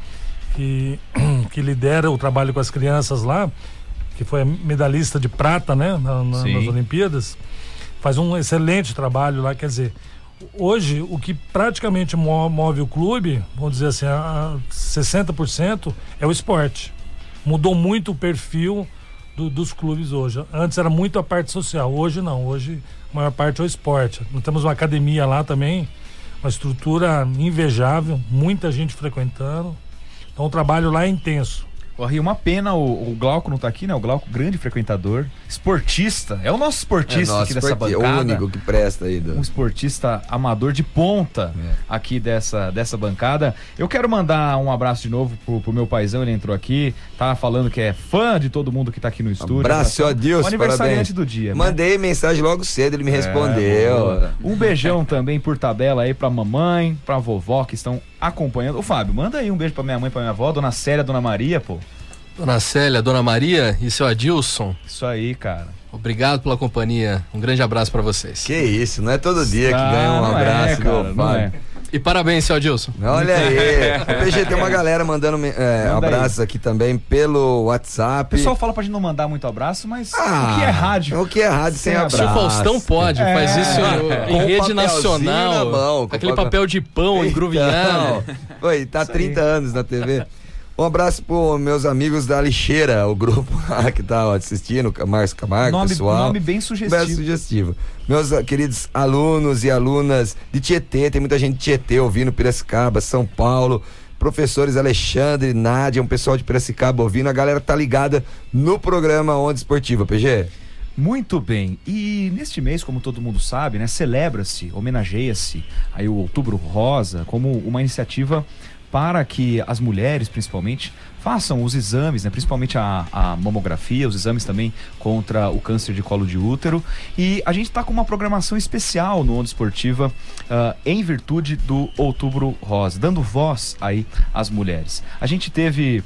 lidera o trabalho com as crianças lá, que foi a medalhista de prata, né? Nas Olimpíadas. Faz um excelente trabalho lá, quer dizer, hoje o que praticamente move o clube, vamos dizer assim, 60% é o esporte. Mudou muito o perfil dos clubes hoje. Antes era muito a parte social, hoje não. Hoje a maior parte é o esporte. Nós temos uma academia lá também, uma estrutura invejável, muita gente frequentando. Então o trabalho lá é intenso. Uma pena o Glauco não tá aqui, né? O Glauco, grande frequentador, esportista, é o nosso esportista aqui dessa bancada. É o único que presta aí. Um esportista amador de ponta aqui dessa bancada. Eu quero mandar um abraço de novo pro meu paizão, ele entrou aqui, tá falando que é fã de todo mundo que tá aqui no estúdio. Abraço, Adilson, aniversariante do dia. Mandei mensagem logo cedo, ele me respondeu. Um beijão também por tabela aí pra mamãe, pra vovó que estão acompanhando. Ô Fábio, manda aí um beijo pra minha mãe, pra minha avó, Dona Célia, Dona Maria, pô. Dona Célia, Dona Maria e seu Adilson. Isso aí, cara. Obrigado pela companhia. Um grande abraço pra vocês. Que isso, não é todo dia que ganha um abraço do Fábio. E parabéns, seu Adilson. Olha aí. O PG, tem uma galera mandando abraços aqui também pelo WhatsApp. O pessoal fala pra gente não mandar muito abraço, mas o que é rádio? O que é rádio sem abraço? O Faustão pode, faz isso em rede nacional. Na mão, aquele papel de pão engruvinhado. Oi, tá 30 anos na TV. Um abraço pro meus amigos da Lixeira, o grupo que tá assistindo, Márcio Camargo, pessoal. Nome bem sugestivo. Bem sugestivo. Meus queridos alunos e alunas de Tietê, tem muita gente de Tietê ouvindo, Piracicaba, São Paulo, professores Alexandre, Nádia, um pessoal de Piracicaba ouvindo, a galera tá ligada no programa Onda Esportiva, PG. Muito bem, e neste mês, como todo mundo sabe, né, celebra-se, homenageia-se aí o Outubro Rosa como uma iniciativa para que as mulheres, principalmente, façam os exames, né? Principalmente a mamografia, os exames também contra o câncer de colo de útero. E a gente está com uma programação especial no Onda Esportiva em virtude do Outubro Rosa, dando voz aí às mulheres. A gente teve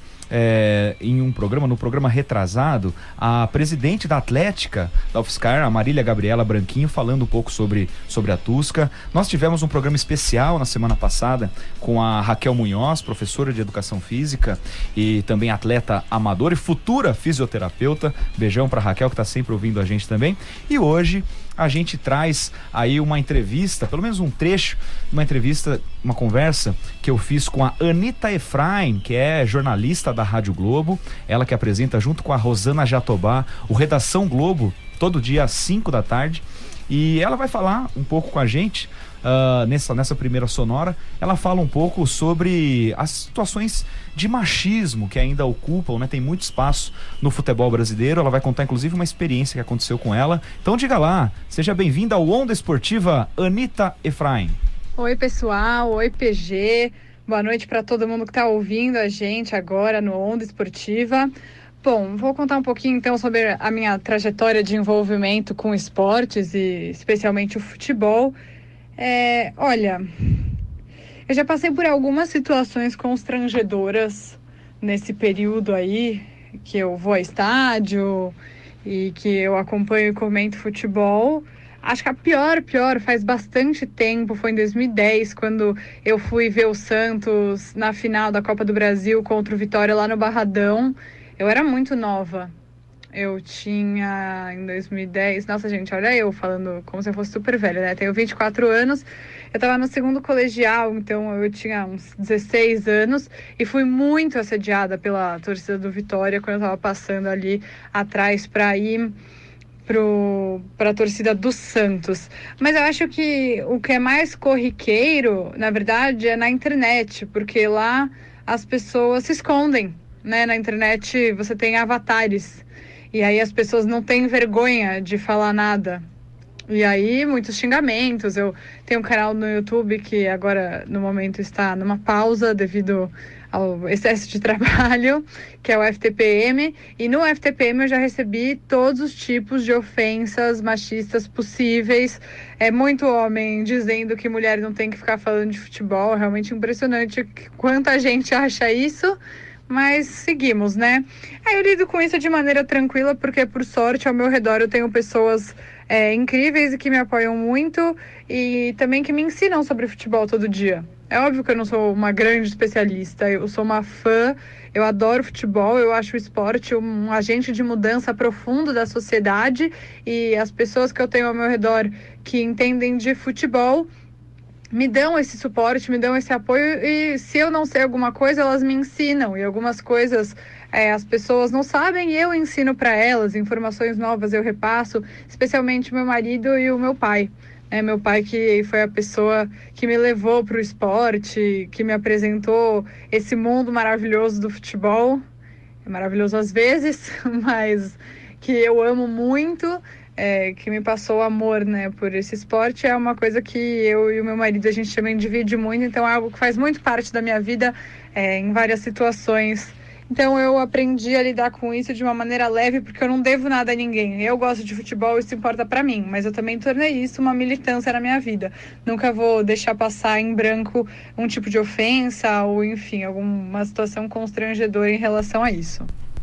no programa retrasado, a presidente da Atlética da UFSCar, a Marília Gabriela Branquinho, falando um pouco sobre a Tusca. Nós tivemos um programa especial na semana passada com a Raquel Munhoz, professora de Educação Física e também atleta amadora e futura fisioterapeuta. Beijão pra Raquel, que tá sempre ouvindo a gente também. E hoje a gente traz aí uma entrevista, pelo menos um trecho, uma entrevista, uma conversa que eu fiz com a Anita Efraim, que é jornalista da Rádio Globo, ela que apresenta junto com a Rosana Jatobá o Redação Globo, todo dia às 5 da tarde, e ela vai falar um pouco com a gente nessa primeira sonora. Ela fala um pouco sobre as situações de machismo que ainda ocupam, né? Tem muito espaço no futebol brasileiro. Ela vai contar inclusive uma experiência que aconteceu com ela. Então diga lá, seja bem-vinda ao Onda Esportiva, Anita Efraim. Oi pessoal, oi PG, boa noite para todo mundo que está ouvindo a gente agora no Onda Esportiva. Bom, vou contar um pouquinho então sobre a minha trajetória de envolvimento com esportes e especialmente o futebol. Olha, eu já passei por algumas situações constrangedoras nesse período aí, que eu vou a estádio e que eu acompanho e comento futebol. Acho que a pior, faz bastante tempo, foi em 2010, quando eu fui ver o Santos na final da Copa do Brasil contra o Vitória lá no Barradão. Eu era muito nova. Eu tinha, em 2010... Nossa, gente, olha eu falando como se eu fosse super velha, né? Tenho 24 anos. Eu tava no segundo colegial, então eu tinha uns 16 anos. E fui muito assediada pela torcida do Vitória quando eu tava passando ali atrás pra ir pra torcida do Santos. Mas eu acho que o que é mais corriqueiro, na verdade, é na internet. Porque lá as pessoas se escondem, né? Na internet você tem avatares. E aí as pessoas não têm vergonha de falar nada. E aí muitos xingamentos. Eu tenho um canal no YouTube que agora no momento está numa pausa devido ao excesso de trabalho, que é o FTPM. E no FTPM eu já recebi todos os tipos de ofensas machistas possíveis. É muito homem dizendo que mulher não tem que ficar falando de futebol. É realmente impressionante quanta gente acha isso. mas seguimos, né? Aí eu lido com isso de maneira tranquila, porque por sorte ao meu redor eu tenho pessoas incríveis e que me apoiam muito e também que me ensinam sobre futebol todo dia. É óbvio que eu não sou uma grande especialista, eu sou uma fã, eu adoro futebol, eu acho o esporte um agente de mudança profundo da sociedade e as pessoas que eu tenho ao meu redor que entendem de futebol me dão esse suporte, me dão esse apoio e se eu não sei alguma coisa, elas me ensinam e algumas coisas as pessoas não sabem e eu ensino para elas, informações novas eu repasso, especialmente meu marido e o meu pai. Meu pai que foi a pessoa que me levou para o esporte, que me apresentou esse mundo maravilhoso do futebol. É maravilhoso às vezes, mas que eu amo muito, que me passou amor, né, por esse esporte. É uma coisa que eu e o meu marido, a gente também divide muito, então é algo que faz muito parte da minha vida em várias situações. Então eu aprendi a lidar com isso de uma maneira leve, porque eu não devo nada a ninguém. Eu gosto de futebol, isso importa pra mim, mas eu também tornei isso uma militância na minha vida. Nunca vou deixar passar em branco um tipo de ofensa ou, enfim, alguma situação constrangedora em relação a isso.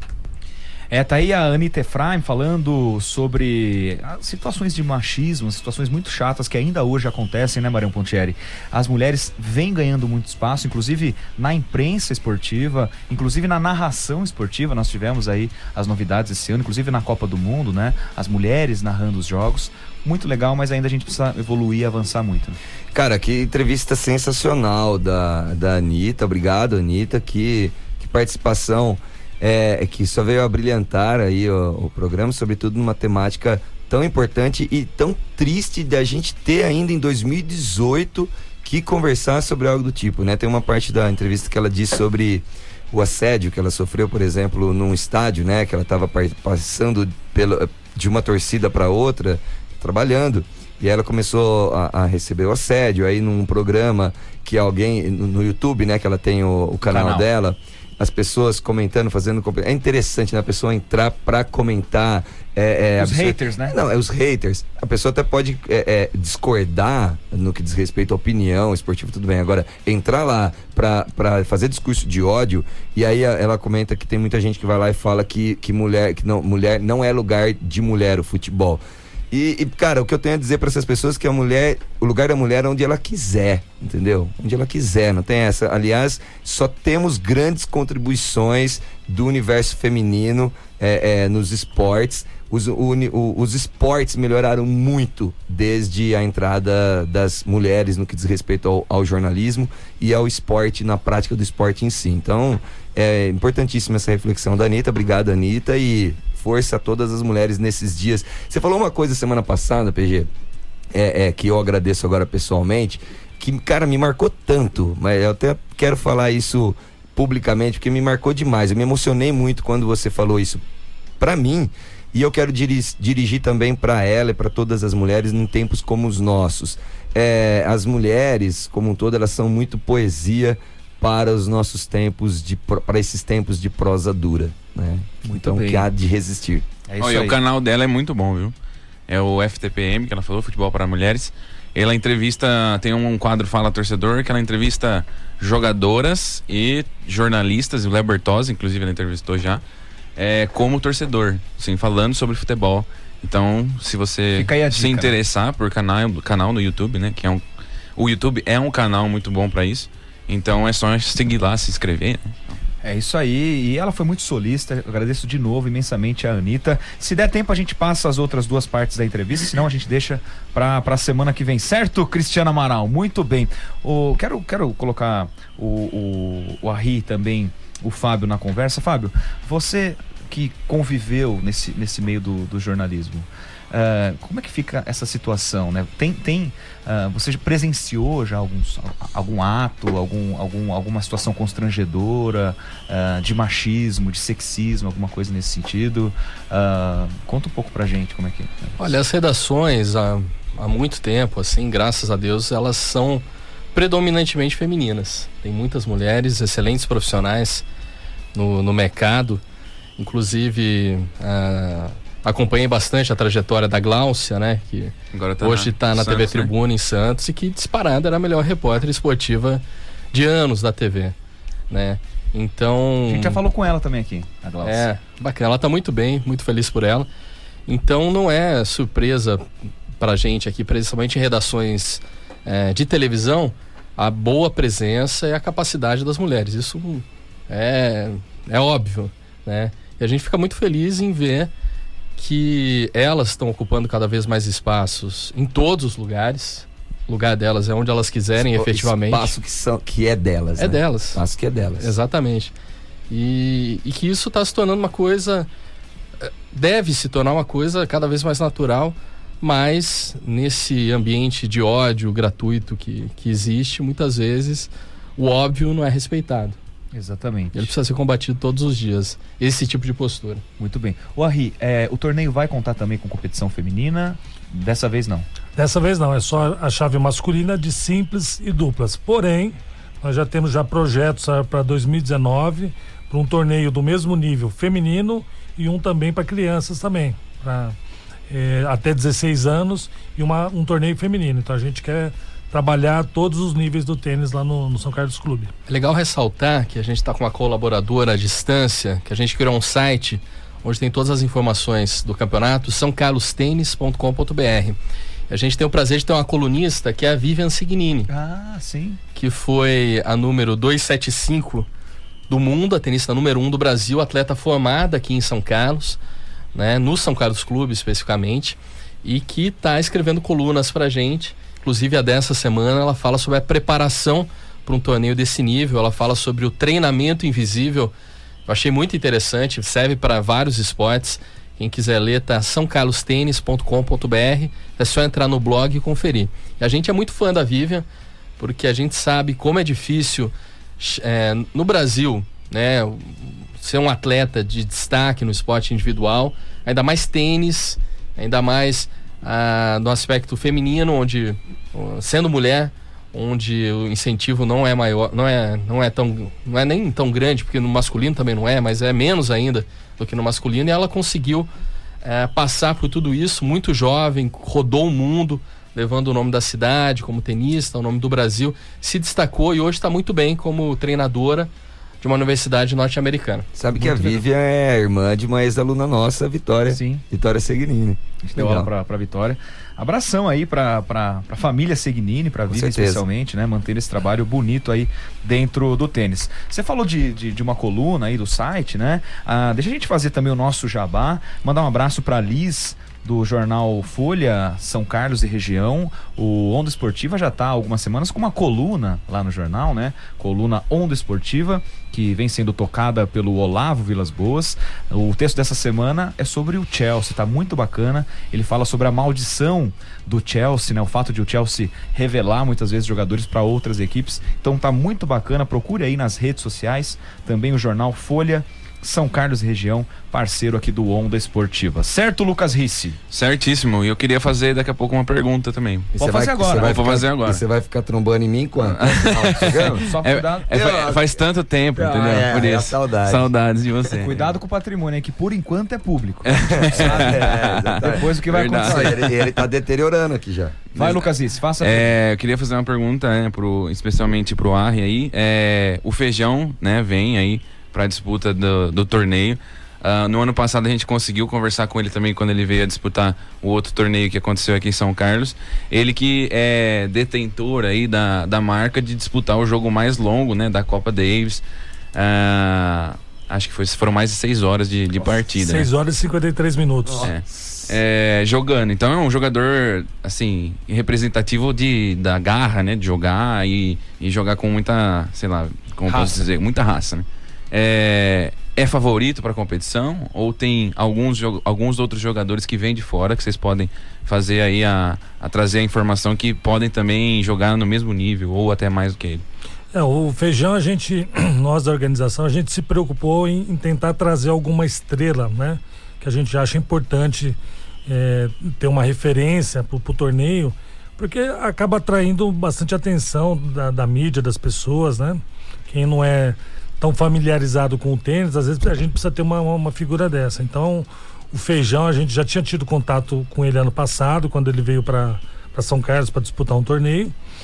Tá aí a Anitta Efraim falando sobre situações de machismo, situações muito chatas que ainda hoje acontecem, né, Marião Pontieri? As mulheres vêm ganhando muito espaço, inclusive na imprensa esportiva, inclusive na narração esportiva. Nós tivemos aí as novidades esse ano, inclusive na Copa do Mundo, né? As mulheres narrando os jogos. Muito legal, mas ainda a gente precisa evoluir e avançar muito, né? Cara, que entrevista sensacional da Anitta. Obrigado, Anitta. Que participação. Que só veio a brilhantar aí o programa, sobretudo numa temática tão importante e tão triste de a gente ter ainda em 2018 que conversar sobre algo do tipo, né? Tem uma parte da entrevista que ela disse sobre o assédio que ela sofreu, por exemplo, num estádio, né? Que ela estava passando de uma torcida para outra, trabalhando, e ela começou a receber o assédio aí num programa que alguém, no YouTube, né? Que ela tem o canal dela. As pessoas comentando, fazendo... É interessante, né? A pessoa entrar pra comentar... os haters, né? Não, os haters. A pessoa até pode discordar no que diz respeito à opinião esportiva, tudo bem. Agora, entrar lá pra fazer discurso de ódio, e aí ela comenta que tem muita gente que vai lá e fala que mulher não é lugar de mulher o futebol. E, cara, o que eu tenho a dizer para essas pessoas é que o lugar da mulher é onde ela quiser, entendeu? Onde ela quiser, não tem essa. Aliás, só temos grandes contribuições do universo feminino nos esportes. Os esportes melhoraram muito desde a entrada das mulheres no que diz respeito ao jornalismo e ao esporte, na prática do esporte em si. Então, é importantíssima essa reflexão da Anitta. Obrigado, Anitta, e força a todas as mulheres nesses dias. Você falou uma coisa semana passada, PG, que eu agradeço agora pessoalmente, que, cara, me marcou tanto, mas eu até quero falar isso publicamente, porque me marcou demais. Eu me emocionei muito quando você falou isso pra mim, e eu quero dirigir também pra ela e pra todas as mulheres em tempos como os nossos. As mulheres, como um todo, elas são muito poesia para os nossos tempos, para esses tempos de prosa dura, né? Muito então, bem. que há de resistir. E o canal dela é muito bom, viu? É o FTPM, que ela falou, Futebol para Mulheres. Ela entrevista, tem um quadro Fala Torcedor, que ela entrevista jogadoras e jornalistas, o Léo Bertozzi, inclusive, ela entrevistou já, como torcedor, assim, falando sobre futebol. Então, se você se interessar por canal no YouTube, né? Que o YouTube é um canal muito bom para isso. Então é só seguir lá, se inscrever, né? É isso aí, e ela foi muito solista. Eu agradeço de novo imensamente a Anitta. Se der tempo a gente passa as outras duas partes da entrevista, senão a gente deixa pra semana que vem, certo, Cristiano Amaral? Muito bem. Quero colocar o Arri também, o Fábio na conversa. Fábio, você que conviveu nesse meio do jornalismo, como é que fica essa situação, né? Você presenciou já algum ato, alguma situação constrangedora, de machismo, de sexismo, alguma coisa nesse sentido? Conta um pouco pra gente como é que é. Olha, as redações há muito tempo, assim, graças a Deus, elas são predominantemente femininas. Tem muitas mulheres, excelentes profissionais no mercado. Inclusive, acompanhei bastante a trajetória da Gláucia, né? Que hoje está na TV Tribuna, né? Em Santos, e que disparada era a melhor repórter esportiva de anos da TV, né? Então... A gente já falou com ela também aqui, a Glaucia. Bacana, ela tá muito bem, muito feliz por ela. Então não é surpresa pra gente aqui, principalmente em redações de televisão, a boa presença e a capacidade das mulheres. Isso é óbvio, né? E a gente fica muito feliz em ver que elas estão ocupando cada vez mais espaços em todos os lugares. O lugar delas é onde elas quiserem, efetivamente. Espaço que é delas. É delas. Espaço que é delas. Exatamente. E que isso está se tornando uma coisa... Deve se tornar uma coisa cada vez mais natural, mas nesse ambiente de ódio gratuito que existe, muitas vezes o óbvio não é respeitado. Exatamente. Ele precisa ser combatido todos os dias, esse tipo de postura. Muito bem. O Arri, o torneio vai contar também com competição feminina? Dessa vez não. Dessa vez não, é só a chave masculina de simples e duplas. Porém, nós já temos projetos para 2019 para um torneio do mesmo nível feminino e um também para crianças também, para até 16 anos e um torneio feminino. Então a gente quer trabalhar todos os níveis do tênis lá no São Carlos Clube. É legal ressaltar que a gente está com uma colaboradora à distância, que a gente criou um site onde tem todas as informações do campeonato, sãocarlostênis.com.br. A gente tem o prazer de ter uma colunista que é a Vivian Signini. Ah, sim. Que foi a número 275 do mundo, a tenista número 1 do Brasil, atleta formada aqui em São Carlos, né, no São Carlos Clube especificamente, e que está escrevendo colunas pra gente. Inclusive a dessa semana ela fala sobre a preparação para um torneio desse nível, ela fala sobre o treinamento invisível. Eu achei muito interessante, serve para vários esportes. Quem quiser ler, tá sãocarlostênis.com.br, é só entrar no blog e conferir. E a gente é muito fã da Vivian, porque a gente sabe como é difícil no Brasil, né, ser um atleta de destaque no esporte individual, ainda mais tênis, ainda mais no aspecto feminino, onde, sendo mulher, onde o incentivo não é maior, não é nem tão grande, porque no masculino também não é, mas é menos ainda do que no masculino, e ela conseguiu passar por tudo isso, muito jovem, rodou o mundo, levando o nome da cidade como tenista, o nome do Brasil, se destacou e hoje está muito bem como treinadora de uma universidade norte-americana. Sabe que a Vivian é irmã de uma ex-aluna nossa, Vitória. Sim. Vitória Segnini. A gente deu aula pra Vitória. Abração aí pra família Segnini, pra Vivian especialmente, né? Manter esse trabalho bonito aí dentro do tênis. Você falou de uma coluna aí do site, né? Deixa a gente fazer também o nosso jabá. Mandar um abraço pra Liz, do jornal Folha, São Carlos e região. O Onda Esportiva já está há algumas semanas com uma coluna lá no jornal, né? Coluna Onda Esportiva, que vem sendo tocada pelo Olavo Vilas Boas. O texto dessa semana é sobre o Chelsea, tá muito bacana. Ele fala sobre a maldição do Chelsea, né? O fato de o Chelsea revelar muitas vezes jogadores para outras equipes. Então tá muito bacana, procure aí nas redes sociais, também o jornal Folha, São Carlos e região, parceiro aqui do Onda Esportiva. Certo, Lucas Ricci? Certíssimo. E eu queria fazer daqui a pouco uma pergunta também. Pode fazer agora. Vou fazer agora. Você vai ficar trombando em mim quando? Só cuidado. Faz tanto tempo, entendeu? Por isso. Saudades de você. Cuidado com o patrimônio, que por enquanto é público. Depois o que vai acontecer. Ele tá deteriorando aqui já. Vai, Lucas Ricci, faça. Eu queria fazer uma pergunta, né, especialmente pro Arri aí. O Feijão, né, vem aí para a disputa do torneio. No ano passado a gente conseguiu conversar com ele também quando ele veio a disputar o outro torneio que aconteceu aqui em São Carlos. Ele que é detentor aí da marca de disputar o jogo mais longo, né, da Copa Davis. Acho que foram mais de 6 horas de partida. 6 horas e 53 minutos. Jogando. Então é um jogador, assim, representativo da garra, né, de jogar e jogar com muita, sei lá, como posso dizer, muita raça, né? É favorito para a competição ou tem alguns outros jogadores que vêm de fora que vocês podem fazer aí a trazer a informação que podem também jogar no mesmo nível ou até mais do que ele? O Feijão, nós da organização, a gente se preocupou em tentar trazer alguma estrela, né? Que a gente acha importante ter uma referência pro torneio, porque acaba atraindo bastante atenção da mídia, das pessoas, né? Quem não é tão familiarizado com o tênis, às vezes a gente precisa ter uma figura dessa. Então, o Feijão, a gente já tinha tido contato com ele ano passado, quando ele veio para São Carlos para disputar um torneio.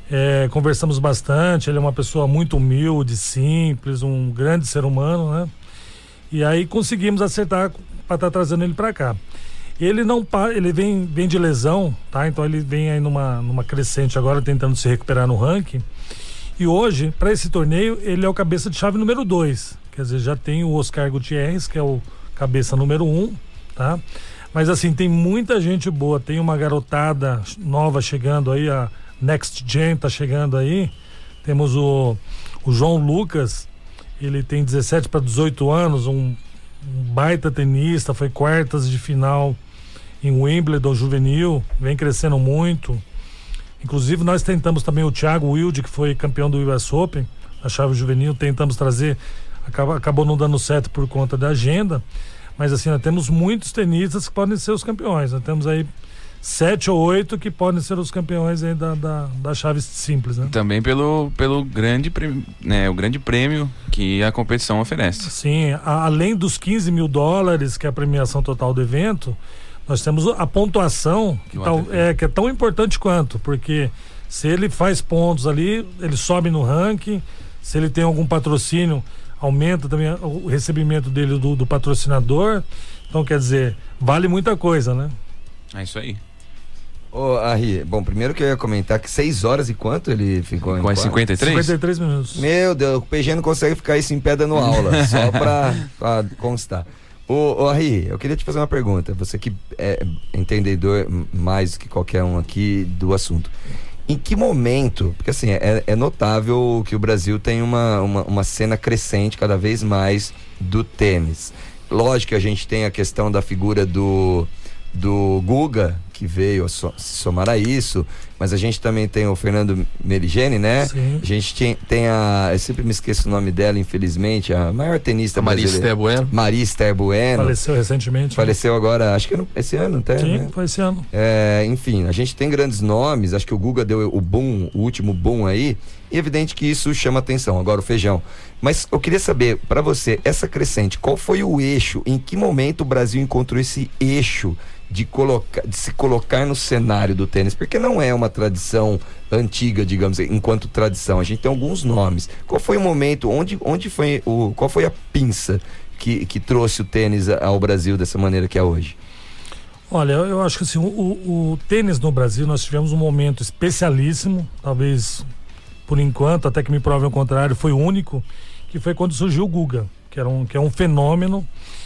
Conversamos bastante, ele é uma pessoa muito humilde, simples, um grande ser humano, né? E aí conseguimos acertar para estar trazendo ele para cá. Ele não ele vem de lesão, tá? Então ele vem aí numa crescente agora, tentando se recuperar no ranking. E hoje, para esse torneio, ele é o cabeça de chave número 2. Quer dizer, já tem o Oscar Gutierrez, que é o cabeça número 1, tá? Mas assim, tem muita gente boa, tem uma garotada nova chegando aí, a Next Gen tá chegando aí. Temos o João Lucas, ele tem 17 para 18 anos, um baita tenista, foi quartas de final em Wimbledon juvenil, vem crescendo muito. Inclusive nós tentamos também o Thiago Wilde, que foi campeão do US Open, a chave juvenil, tentamos trazer, acabou não dando certo por conta da agenda, mas assim, nós temos muitos tenistas que podem ser os campeões, nós temos aí 7 ou 8 que podem ser os campeões aí da chave simples, né? Também pelo grande prêmio, né? O grande prêmio que a competição oferece. Sim, além dos $15 mil, que é a premiação total do evento, nós temos a pontuação, que é tão importante quanto, porque se ele faz pontos ali, ele sobe no ranking, se ele tem algum patrocínio, aumenta também o recebimento dele do patrocinador, então quer dizer, vale muita coisa, né? É isso aí. Ô, Arri, bom, primeiro que eu ia comentar que 6 horas e quanto ele ficou? Com 53? 53 minutos. Meu Deus, o PG não consegue ficar isso em pé dando aula, só pra constar. Ô, Arri, eu queria te fazer uma pergunta, você que é entendedor mais que qualquer um aqui do assunto. Em que momento, porque assim, é notável que o Brasil tem uma cena crescente cada vez mais do tênis. Lógico que a gente tem a questão da figura do Guga, que veio se somar a isso, mas a gente também tem o Fernando Meligeni, né? Sim. A gente tem eu sempre me esqueço o nome dela, infelizmente, a maior tenista brasileira. Maria Esther Bueno. Faleceu recentemente. Faleceu agora, acho que esse ano até, Sim, né? foi esse ano. Enfim, a gente tem grandes nomes, acho que o Guga deu o boom, o último boom aí, e é evidente que isso chama atenção. Agora o Feijão. Mas eu queria saber, para você, essa crescente, qual foi o eixo, em que momento o Brasil encontrou esse eixo de se colocar no cenário do tênis, porque não é uma tradição antiga, digamos, enquanto tradição. A gente tem alguns nomes. Qual foi o momento, qual foi a pinça que trouxe o tênis ao Brasil dessa maneira que é hoje? Olha, eu acho que assim, o tênis no Brasil, nós tivemos um momento especialíssimo, talvez por enquanto, até que me provem o contrário, foi único, que foi quando surgiu o Guga, que é um fenômeno.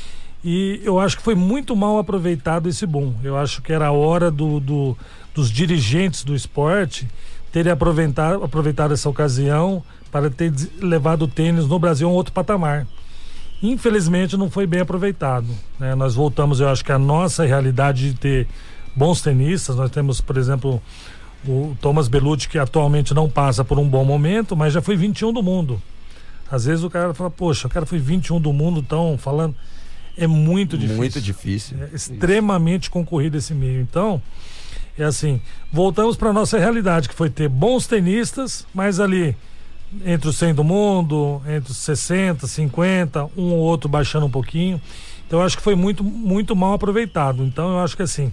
E eu acho que foi muito mal aproveitado esse boom. Eu acho que era a hora dos dirigentes do esporte terem aproveitado essa ocasião para ter levado o tênis no Brasil a um outro patamar. Infelizmente não foi bem aproveitado, né? Nós voltamos, eu acho que a nossa realidade de ter bons tenistas. Nós temos, por exemplo, o Thomas Bellucci, que atualmente não passa por um bom momento, mas já foi 21 do mundo. Às vezes o cara fala, poxa, o cara foi 21 do mundo, então falando... É muito difícil. Muito difícil. É extremamente concorrido esse meio. Então, é assim, voltamos para nossa realidade, que foi ter bons tenistas, mas ali entre os 100 do mundo, entre os 60, 50, um ou outro baixando um pouquinho. Então, eu acho que foi muito, muito mal aproveitado. Então, eu acho que assim,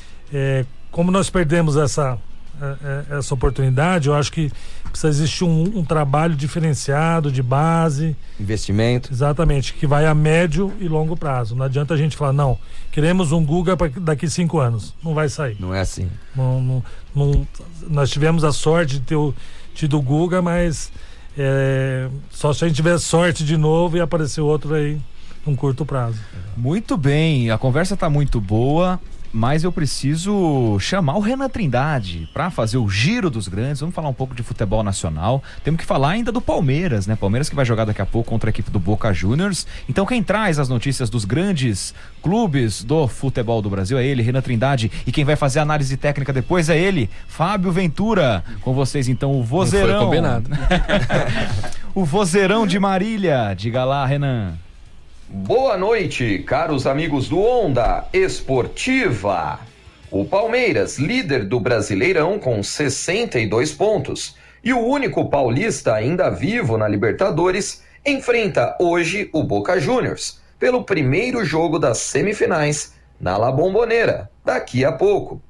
como nós perdemos essa oportunidade, eu acho que precisa existir um trabalho diferenciado de base, investimento, exatamente, que vai a médio e longo prazo. Não adianta a gente falar, não, queremos um Guga para daqui 5 anos, não vai sair. Não é assim. Não, nós tivemos a sorte de ter tido o Guga, mas só se a gente tiver sorte de novo e aparecer outro aí num curto prazo. Muito bem, a conversa tá muito boa, mas eu preciso chamar o Renan Trindade para fazer o giro dos grandes. Vamos falar um pouco de futebol nacional. Temos que falar ainda do Palmeiras, né? Palmeiras que vai jogar daqui a pouco contra a equipe do Boca Juniors. Então quem traz as notícias dos grandes clubes do futebol do Brasil é ele, Renan Trindade, e quem vai fazer a análise técnica depois é ele, Fábio Ventura. Com vocês então o vozeirão. Não foi combinado. O vozeirão de Marília. Diga lá, Renan. Boa noite, caros amigos do Onda Esportiva. O Palmeiras, líder do Brasileirão com 62 pontos, e o único paulista ainda vivo na Libertadores, enfrenta hoje o Boca Juniors, pelo primeiro jogo das semifinais, na La Bombonera, daqui a pouco.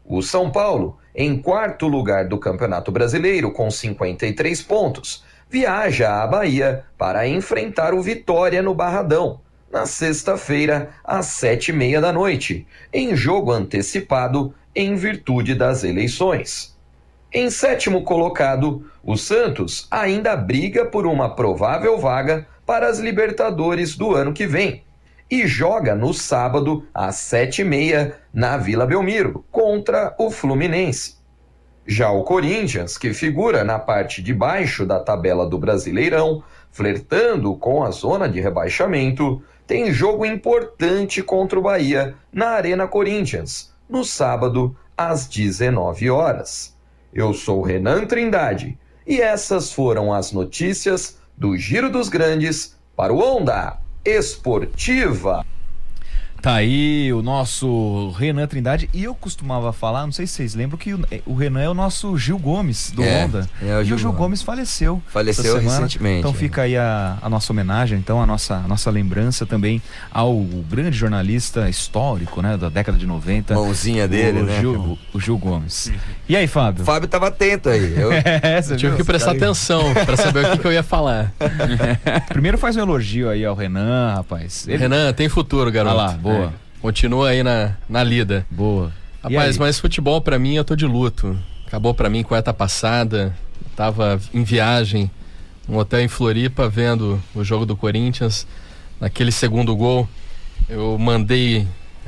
O São Paulo, em 4º lugar do Campeonato Brasileiro com 53 pontos, viaja à Bahia para enfrentar o Vitória no Barradão, na sexta-feira, às 7h30 da noite, em jogo antecipado em virtude das eleições. Em 7º colocado, o Santos ainda briga por uma provável vaga para as Libertadores do ano que vem e joga no sábado, às 7h30, na Vila Belmiro, contra o Fluminense. Já o Corinthians, que figura na parte de baixo da tabela do Brasileirão, flertando com a zona de rebaixamento, tem jogo importante contra o Bahia na Arena Corinthians, no sábado, às 19 horas. Eu sou Renan Trindade e essas foram as notícias do Giro dos Grandes para o Onda Esportiva. Tá aí o nosso Renan Trindade. E eu costumava falar, não sei se vocês lembram, que o Renan é o nosso Gil Gomes do Onda. O Gil Gomes faleceu. Faleceu recentemente. Então fica aí a nossa homenagem, então a nossa lembrança também ao grande jornalista histórico, né, da década de 90. Mãozinha dele, né? O Gil Gomes. E aí, Fábio? O Fábio tava atento aí. Eu tive que prestar atenção pra saber o que eu ia falar. Primeiro faz um elogio aí ao Renan, rapaz. Renan, tem futuro, garoto. Olha lá, boa. Continua aí na lida. Boa. Rapaz, mas futebol pra mim eu tô de luto. Acabou pra mim quarta passada. Eu tava em viagem, num hotel em Floripa, vendo o jogo do Corinthians. Naquele segundo gol, eu mandei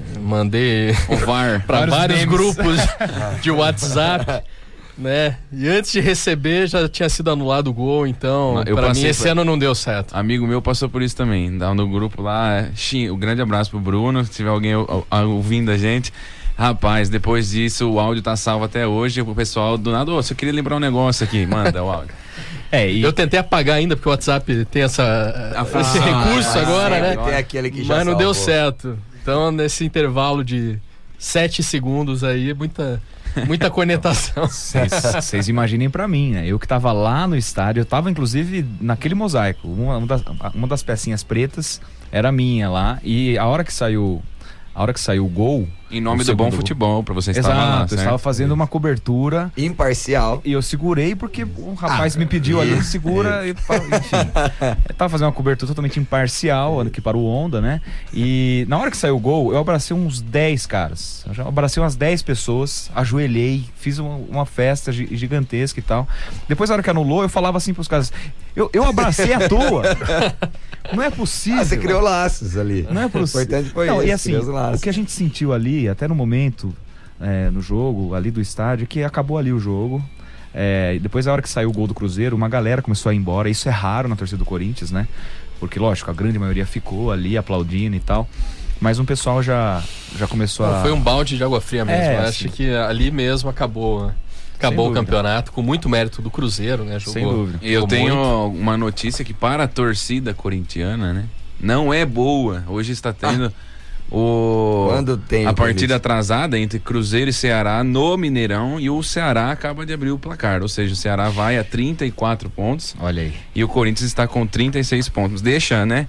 o VAR para vários grupos de WhatsApp, né? E antes de receber já tinha sido anulado o gol, então para mim esse ano não deu certo. Amigo meu passou por isso também, no grupo lá. Um grande abraço pro Bruno, se tiver alguém ouvindo a gente. Rapaz, depois disso o áudio tá salvo até hoje. O pessoal do nada, você queria lembrar um negócio aqui, manda o áudio. Eu tentei apagar ainda porque o WhatsApp tem esse recurso agora, né? Tem aquele que já mas não salvou. deu certo. Então nesse intervalo de 7 segundos aí, muita conectação. Vocês imaginem pra mim, né? Eu que tava lá no estádio, eu tava inclusive naquele mosaico. Uma das pecinhas pretas era minha lá. E a hora que saiu o gol, em nome do bom futebol, pra você estar lá. Exato, eu estava fazendo uma cobertura imparcial. E eu segurei porque um rapaz me pediu ali, segura, enfim. Eu tava fazendo uma cobertura totalmente imparcial aqui para o Onda, né? E na hora que saiu o gol, eu abracei uns 10 caras. Eu já abracei umas 10 pessoas, ajoelhei, fiz uma festa gigantesca e tal. Depois, na hora que anulou, eu falava assim pros caras: eu abracei à toa. Não é possível. Você criou laços ali. Não é possível. O importante foi não, isso, e assim, o que a gente sentiu ali, até no momento, no jogo, ali do estádio, que acabou ali o jogo. Depois, a hora que saiu o gol do Cruzeiro, uma galera começou a ir embora. Isso é raro na torcida do Corinthians, né? Porque, lógico, a grande maioria ficou ali aplaudindo e tal. Mas um pessoal já começou a... Foi um balde de água fria mesmo. Assim. Acho que ali mesmo acabou o campeonato, com muito mérito do Cruzeiro, né? Sem dúvida. E eu tenho uma notícia que para a torcida corintiana, né? Não é boa. Hoje está tendo Quando tem a partida atrasada entre Cruzeiro e Ceará no Mineirão, e o Ceará acaba de abrir o placar. Ou seja, o Ceará vai a 34 pontos. Olha aí. E o Corinthians está com 36 pontos. Deixa, né?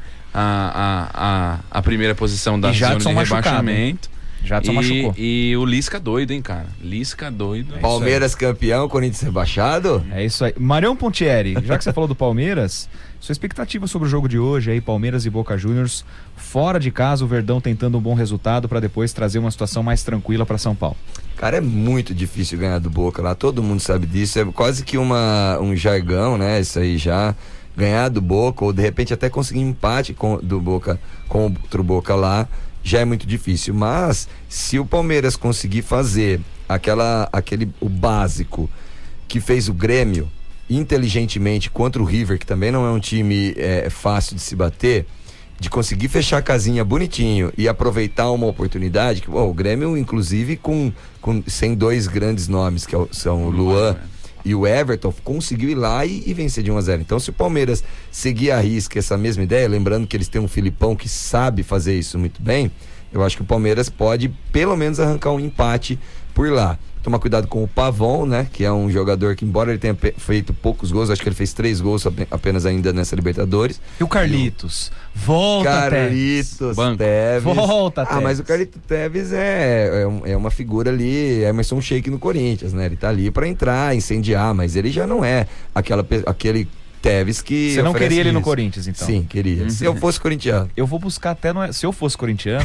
A primeira posição da zona de rebaixamento. Jadson machucou. E o Lisca doido, hein, cara? Lisca doido. Palmeiras campeão, Corinthians rebaixado? É isso aí. Marião Pontieri, já que você falou do Palmeiras, sua expectativa sobre o jogo de hoje aí, Palmeiras e Boca Juniors, fora de casa, o Verdão tentando um bom resultado para depois trazer uma situação mais tranquila para São Paulo. Cara, é muito difícil ganhar do Boca lá, todo mundo sabe disso, é quase que um jargão, né? Isso aí já, ganhar do Boca, ou de repente até conseguir empate do Boca contra o Boca lá, já é muito difícil. Mas se o Palmeiras conseguir fazer o básico que fez o Grêmio inteligentemente contra o River, que também não é um time fácil de se bater, de conseguir fechar a casinha bonitinho e aproveitar uma oportunidade, que o Grêmio inclusive sem dois grandes nomes, que são o Luan e o Everton, conseguiu ir lá e vencer de 1-0. Então, se o Palmeiras seguir à risca essa mesma ideia, lembrando que eles têm um Filipão que sabe fazer isso muito bem, eu acho que o Palmeiras pode pelo menos arrancar um empate por lá. Tomar cuidado com o Pavon, né? Que é um jogador que, embora ele tenha feito poucos gols, acho que ele fez 3 gols apenas ainda nessa Libertadores. E o Carlitos? Volta, Carlitos Teves. Volta, Teves. Mas o Carlitos Teves é uma figura ali, Emerson Sheik no Corinthians, né? Ele tá ali pra entrar, incendiar, mas ele já não é aquele Teves que... Você não queria ele isso. no Corinthians, então? Sim, queria. Se eu fosse corintiano. Eu vou buscar até... Se eu fosse corintiano...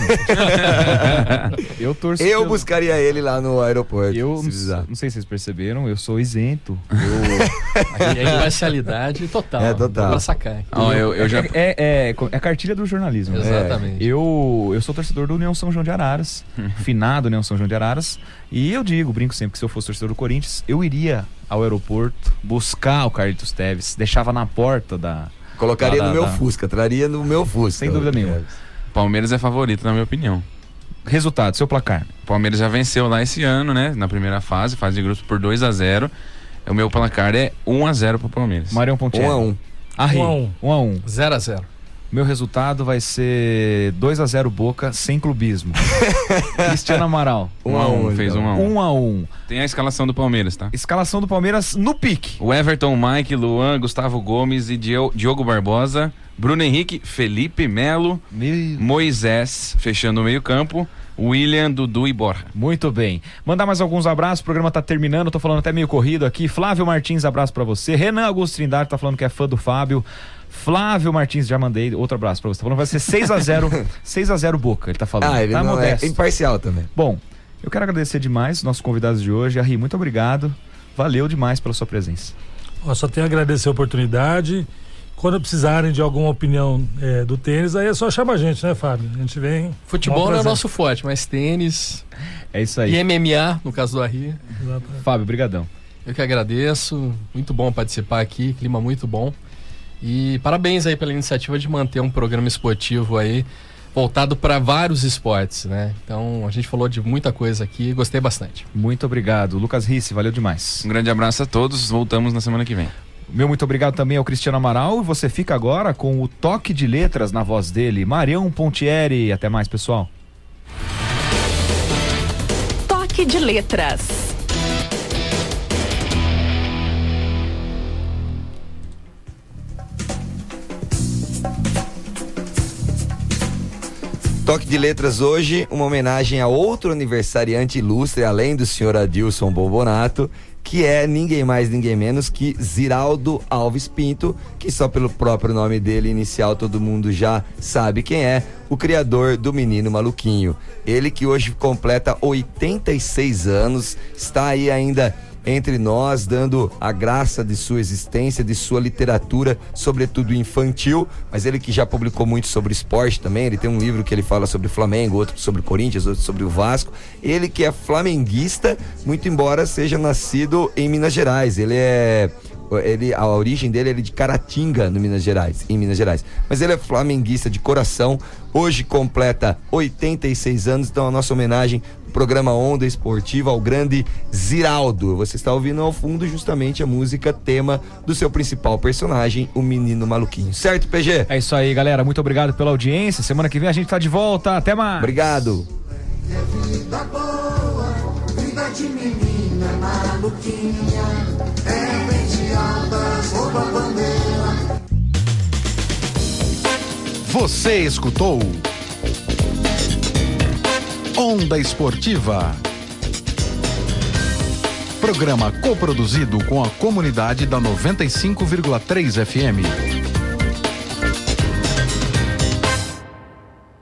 eu torço... Eu buscaria ele lá no aeroporto. Eu não sei se vocês perceberam, eu sou isento. Aqui é imparcialidade total. É, total. Pra sacar. Eu já... É a cartilha do jornalismo. Exatamente. Eu sou torcedor do União São João de Araras, finado União São João de Araras, e eu brinco sempre que se eu fosse torcedor do Corinthians, eu iria ao aeroporto buscar o Carlitos Teves, deixava na porta da... Colocaria no meu Fusca, traria no meu Fusca. Sem dúvida nenhuma. Palmeiras é favorito, na minha opinião. Resultado, seu placar. O Palmeiras já venceu lá esse ano, né? Na primeira fase de grupos por 2-0. O meu placar é 1-0 pro Palmeiras. Marião Pontieri. 1-1. 1-1. 0-0. Meu resultado vai ser 2-0 Boca, sem clubismo. Cristiano Amaral. 1-1. Fez 1-1. 1-1. Tem a escalação do Palmeiras, tá? Escalação do Palmeiras no pique. O Everton, Mike, Luan, Gustavo Gomes e Diogo Barbosa, Bruno Henrique, Felipe Melo, Moisés, fechando o meio campo, William, Dudu e Borja. Muito bem. Mandar mais alguns abraços, o programa tá terminando, tô falando até meio corrido aqui. Flávio Martins, abraço pra você. Renan Augusto Trindade tá falando que é fã do Fábio. Flávio Martins, já mandei outro abraço pra você. Tá falando que vai ser 6-0 Boca, ele tá falando. Ele tá não modesto. é imparcial também. Bom, eu quero agradecer demais os nossos convidados de hoje. Arri, muito obrigado. Valeu demais pela sua presença. Eu só tenho a agradecer a oportunidade. Quando precisarem de alguma opinião do tênis, aí é só chamar a gente, né, Fábio? A gente vem. Futebol não é nosso forte, mas tênis. É isso aí. E MMA, no caso do Arri. Fábio, brigadão. Eu que agradeço. Muito bom participar aqui, clima muito bom. E parabéns aí pela iniciativa de manter um programa esportivo aí voltado para vários esportes, né? Então a gente falou de muita coisa aqui, gostei bastante. Muito obrigado. Lucas Risse, valeu demais. Um grande abraço a todos, voltamos na semana que vem. Meu muito obrigado também ao Cristiano Amaral, e você fica agora com o toque de letras na voz dele, Marião Pontieri. Até mais, pessoal. Toque de letras. Toque de letras hoje, uma homenagem a outro aniversariante ilustre, além do senhor Adilson Bobonato, que é ninguém mais, ninguém menos que Ziraldo Alves Pinto, que só pelo próprio nome dele inicial todo mundo já sabe quem é, o criador do Menino Maluquinho. Ele que hoje completa 86 anos, está aí ainda entre nós, dando a graça de sua existência, de sua literatura, sobretudo infantil, mas ele que já publicou muito sobre esporte também. Ele tem um livro que ele fala sobre o Flamengo, outro sobre o Corinthians, outro sobre o Vasco. Ele que é flamenguista, muito embora seja nascido em Minas Gerais. A origem dele é de Caratinga, em Minas Gerais. Mas ele é flamenguista de coração. Hoje completa 86 anos, então a nossa homenagem no programa Onda Esportiva ao grande Ziraldo. Você está ouvindo ao fundo justamente a música tema do seu principal personagem, o Menino Maluquinho. Certo, PG? É isso aí, galera. Muito obrigado pela audiência. Semana que vem a gente tá de volta. Até mais. Obrigado. É vida boa, vida de menina maluquinha. É mente altas, rouba bandeira. Você escutou Onda Esportiva. Programa coproduzido com a comunidade da 95,3 FM.